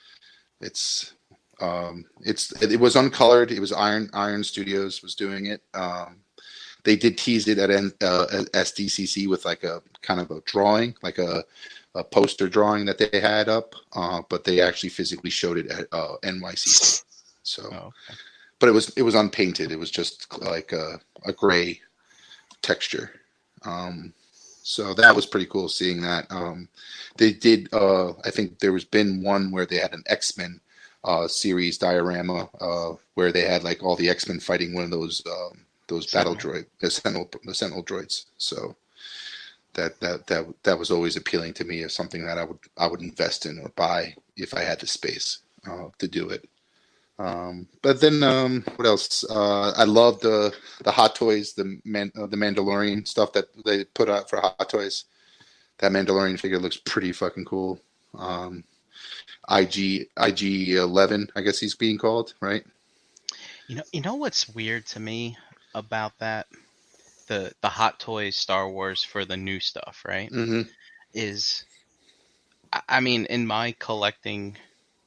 It was uncolored. It was Iron Studios was doing it. They did tease it at SDCC with like a kind of a drawing, like a poster drawing that they had up, but they actually physically showed it at NYCC. So, okay. but it was unpainted. It was just like a gray texture. So that was pretty cool seeing that. They did. I think there was been one where they had an X-Men series diorama where they had like all the X-Men fighting one of those battle droid, the Sentinel droids. So that was always appealing to me as something that I would invest in or buy if I had the space to do it. But then what else? I love the Hot Toys, the Mandalorian stuff that they put out for Hot Toys. That Mandalorian figure looks pretty fucking cool. IG-11, I guess he's being called, right? You know what's weird to me about that? The Hot Toys Star Wars for the new stuff, right? Mm-hmm. Is, I mean, in my collecting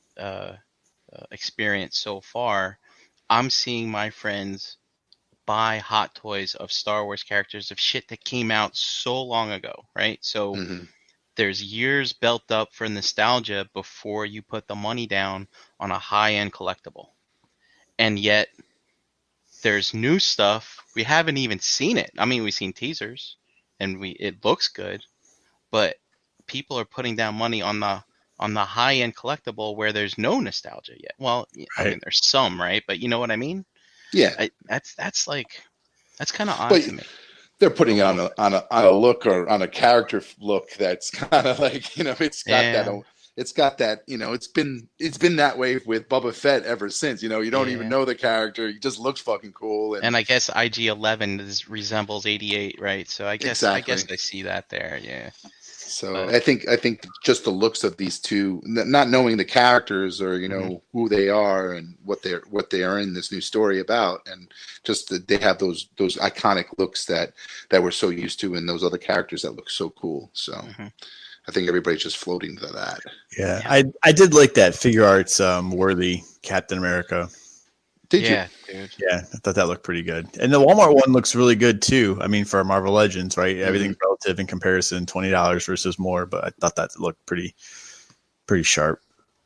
experience so far, I'm seeing my friends buy Hot Toys of Star Wars characters of shit that came out so long ago, right? So there's years built up for nostalgia before you put the money down on a high-end collectible. And yet there's new stuff. We haven't even seen it. I mean, we've seen teasers and it looks good, but people are putting down money on the high-end collectible where there's no nostalgia yet. Well, I mean, there's some, right? But you know what I mean? Yeah. That's kind of odd to me. They're putting it on a look or on a character look that's kind of like, it's got that, it's been that way with Boba Fett ever since. You don't even know the character; he just looks fucking cool. And I guess IG-11 resembles 88, right? So I guess I see that there. Yeah. So I think just the looks of these two, not knowing the characters or who they are and what they are in this new story about, and just that they have those iconic looks that we're so used to, and those other characters that look so cool. So I think everybody's just floating to that. Yeah. I did like that figure arts worthy Captain America. Did you? Dude. Yeah, I thought that looked pretty good. And the Walmart one looks really good too. I mean, for Marvel Legends, right? Everything's relative in comparison, $20 versus more, but I thought that looked pretty sharp.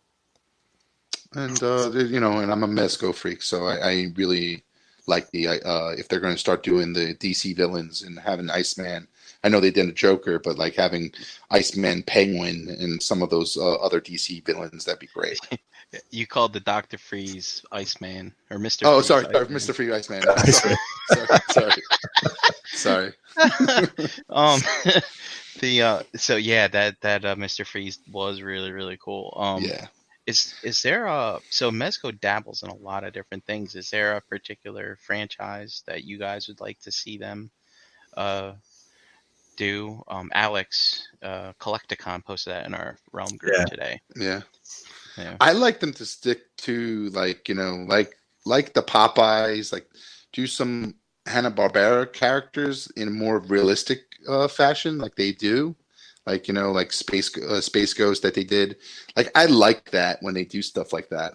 And and I'm a Mezco freak, so I really like the if they're going to start doing the DC villains and having Iceman. I know they did a Joker, but like having Iceman, Penguin, and some of those other DC villains, that'd be great. You called the Dr. Freeze Iceman or Mr. Oh, Freeze, sorry, Iceman. Mr. Freeze Iceman. Sorry. So yeah, that Mr. Freeze was really, really cool. Yeah. Is there so Mezco dabbles in a lot of different things. Is there a particular franchise that you guys would like to see them do? Alex Collecticon posted that in our Realm group today. Yeah. I like them to stick to like like the Popeyes, like do some Hanna-Barbera characters in a more realistic fashion, like they do, like like Space Ghost that they did. Like I like that when they do stuff like that.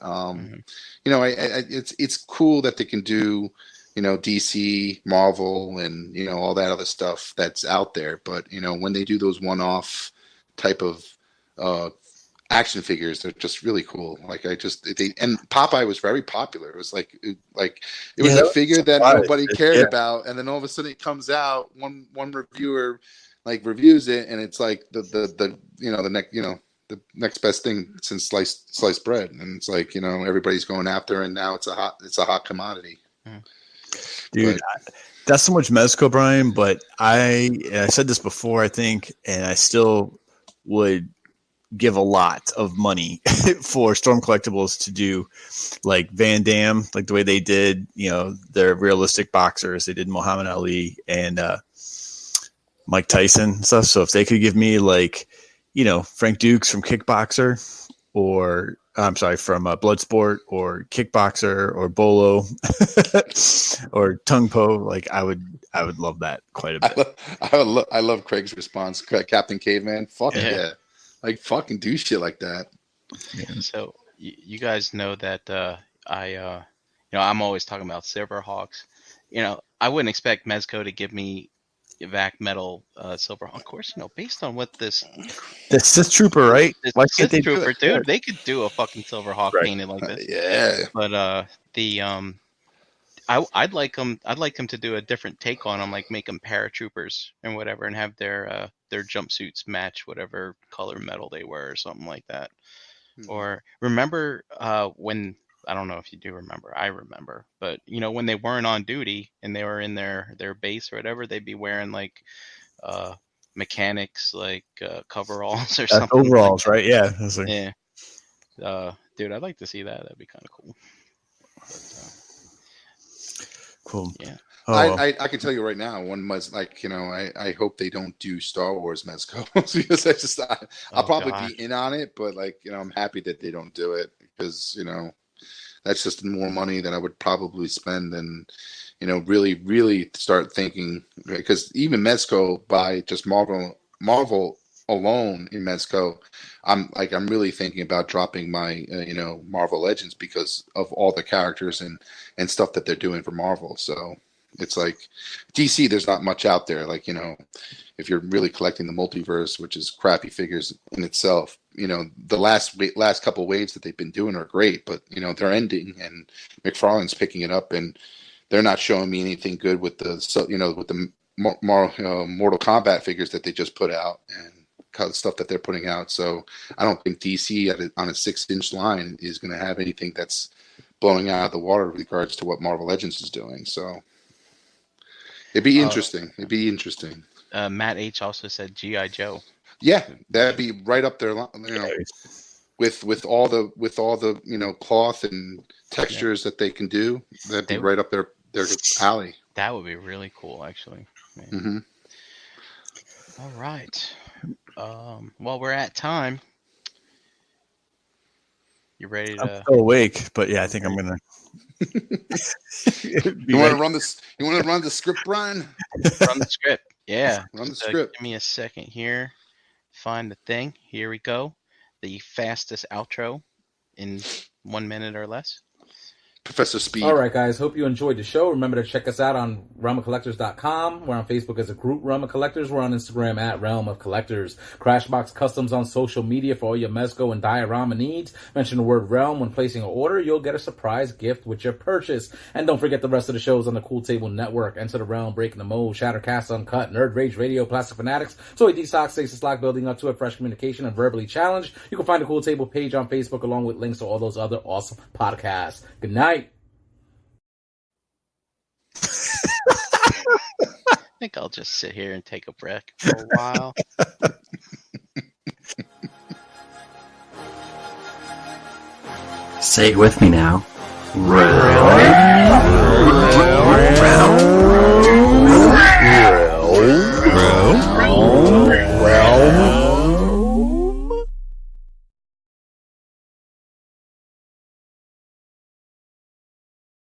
It's cool that they can do DC, Marvel, and all that other stuff that's out there. But when they do those one-off type of action figures, they're just really cool. Like and Popeye was very popular. It was it was a figure that nobody cared about, and then all of a sudden it comes out. One reviewer reviews it, and it's like the next best thing since sliced bread, and it's like everybody's going after, and now it's a hot commodity. Dude, that's so much Mezco, Brian. But I said this before, I think, and I still would give a lot of money for Storm Collectibles to do like Van Damme, like the way they did, their realistic boxers. They did Muhammad Ali and Mike Tyson and stuff. So if they could give me like, Frank Dukes from Kickboxer, or from Bloodsport, or Kickboxer, or Bolo, or Tung Po, like I would love that quite a bit. I love Craig's response, Captain Caveman. Fuck yeah. Like fucking do shit like that. Yeah. So you guys know that I'm always talking about Silverhawks. I wouldn't expect Mezco to give me Vac Metal Silverhawk. Of course, based on what the Sith Trooper, right? Why Sith Trooper, dude, they could do a fucking Silverhawk painted like this. Yeah. But I'd like them to do a different take on them, like make them paratroopers and whatever, and have their jumpsuits match whatever color metal they were, or something like that. Mm-hmm. Or remember when, I don't know if you do remember, I remember, but when they weren't on duty and they were in their base or whatever, they'd be wearing like mechanics like coveralls or something. Overalls, right? Yeah. Yeah. Dude, I'd like to see that. That'd be kind of cool. But, cool. Yeah. I can tell you right now, I hope they don't do Star Wars Mezco because I'll probably be in on it, but I'm happy that they don't do it because that's just more money than I would probably spend, and really, really start thinking, because even Mezco, by just Marvel alone in Mezco, I'm really thinking about dropping my Marvel Legends because of all the characters and stuff that they're doing for Marvel. So it's like DC, there's not much out there. If you're really collecting the multiverse, which is crappy figures in itself, the last couple of waves that they've been doing are great, but they're ending, and McFarlane's picking it up, and they're not showing me anything good with the Mortal Kombat figures that they just put out and stuff that they're putting out. So I don't think DC on a 6-inch line is going to have anything that's blowing out of the water with regards to what Marvel Legends is doing. So it'd be interesting. Matt H also said G.I. Joe. Yeah, that'd be right up there. With all the cloth and textures that they can do, that'd be right up their alley. That would be really cool, actually. Mm-hmm. All right. Well, we're at time. You ready to? I'm still awake, but yeah, I think I'm gonna. You want to run this? You want to run the script, Brian? Run the script. Yeah. Run the script. Give me a second here. Find the thing. Here we go. The fastest outro in 1 minute or less. Professor Speed. All right, guys. Hope you enjoyed the show. Remember to check us out on realmofcollectors.com. We're on Facebook as a group, Realm of Collectors. We're on Instagram at Realm of Collectors. Crashbox Customs on social media for all your Mezco and diorama needs. Mention the word Realm when placing an order. You'll get a surprise gift with your purchase. And don't forget the rest of the shows on the Cool Table Network. Enter the Realm, Breaking the Mold, Shattercast Uncut, Nerd Rage Radio, Plastic Fanatics, Toy D-Sock, Stasis Lock, Building Up to a Fresh Communication, and Verbally Challenged. You can find the Cool Table page on Facebook along with links to all those other awesome podcasts. Good night. I think I'll just sit here and take a break for a while. Say it with me now. Round.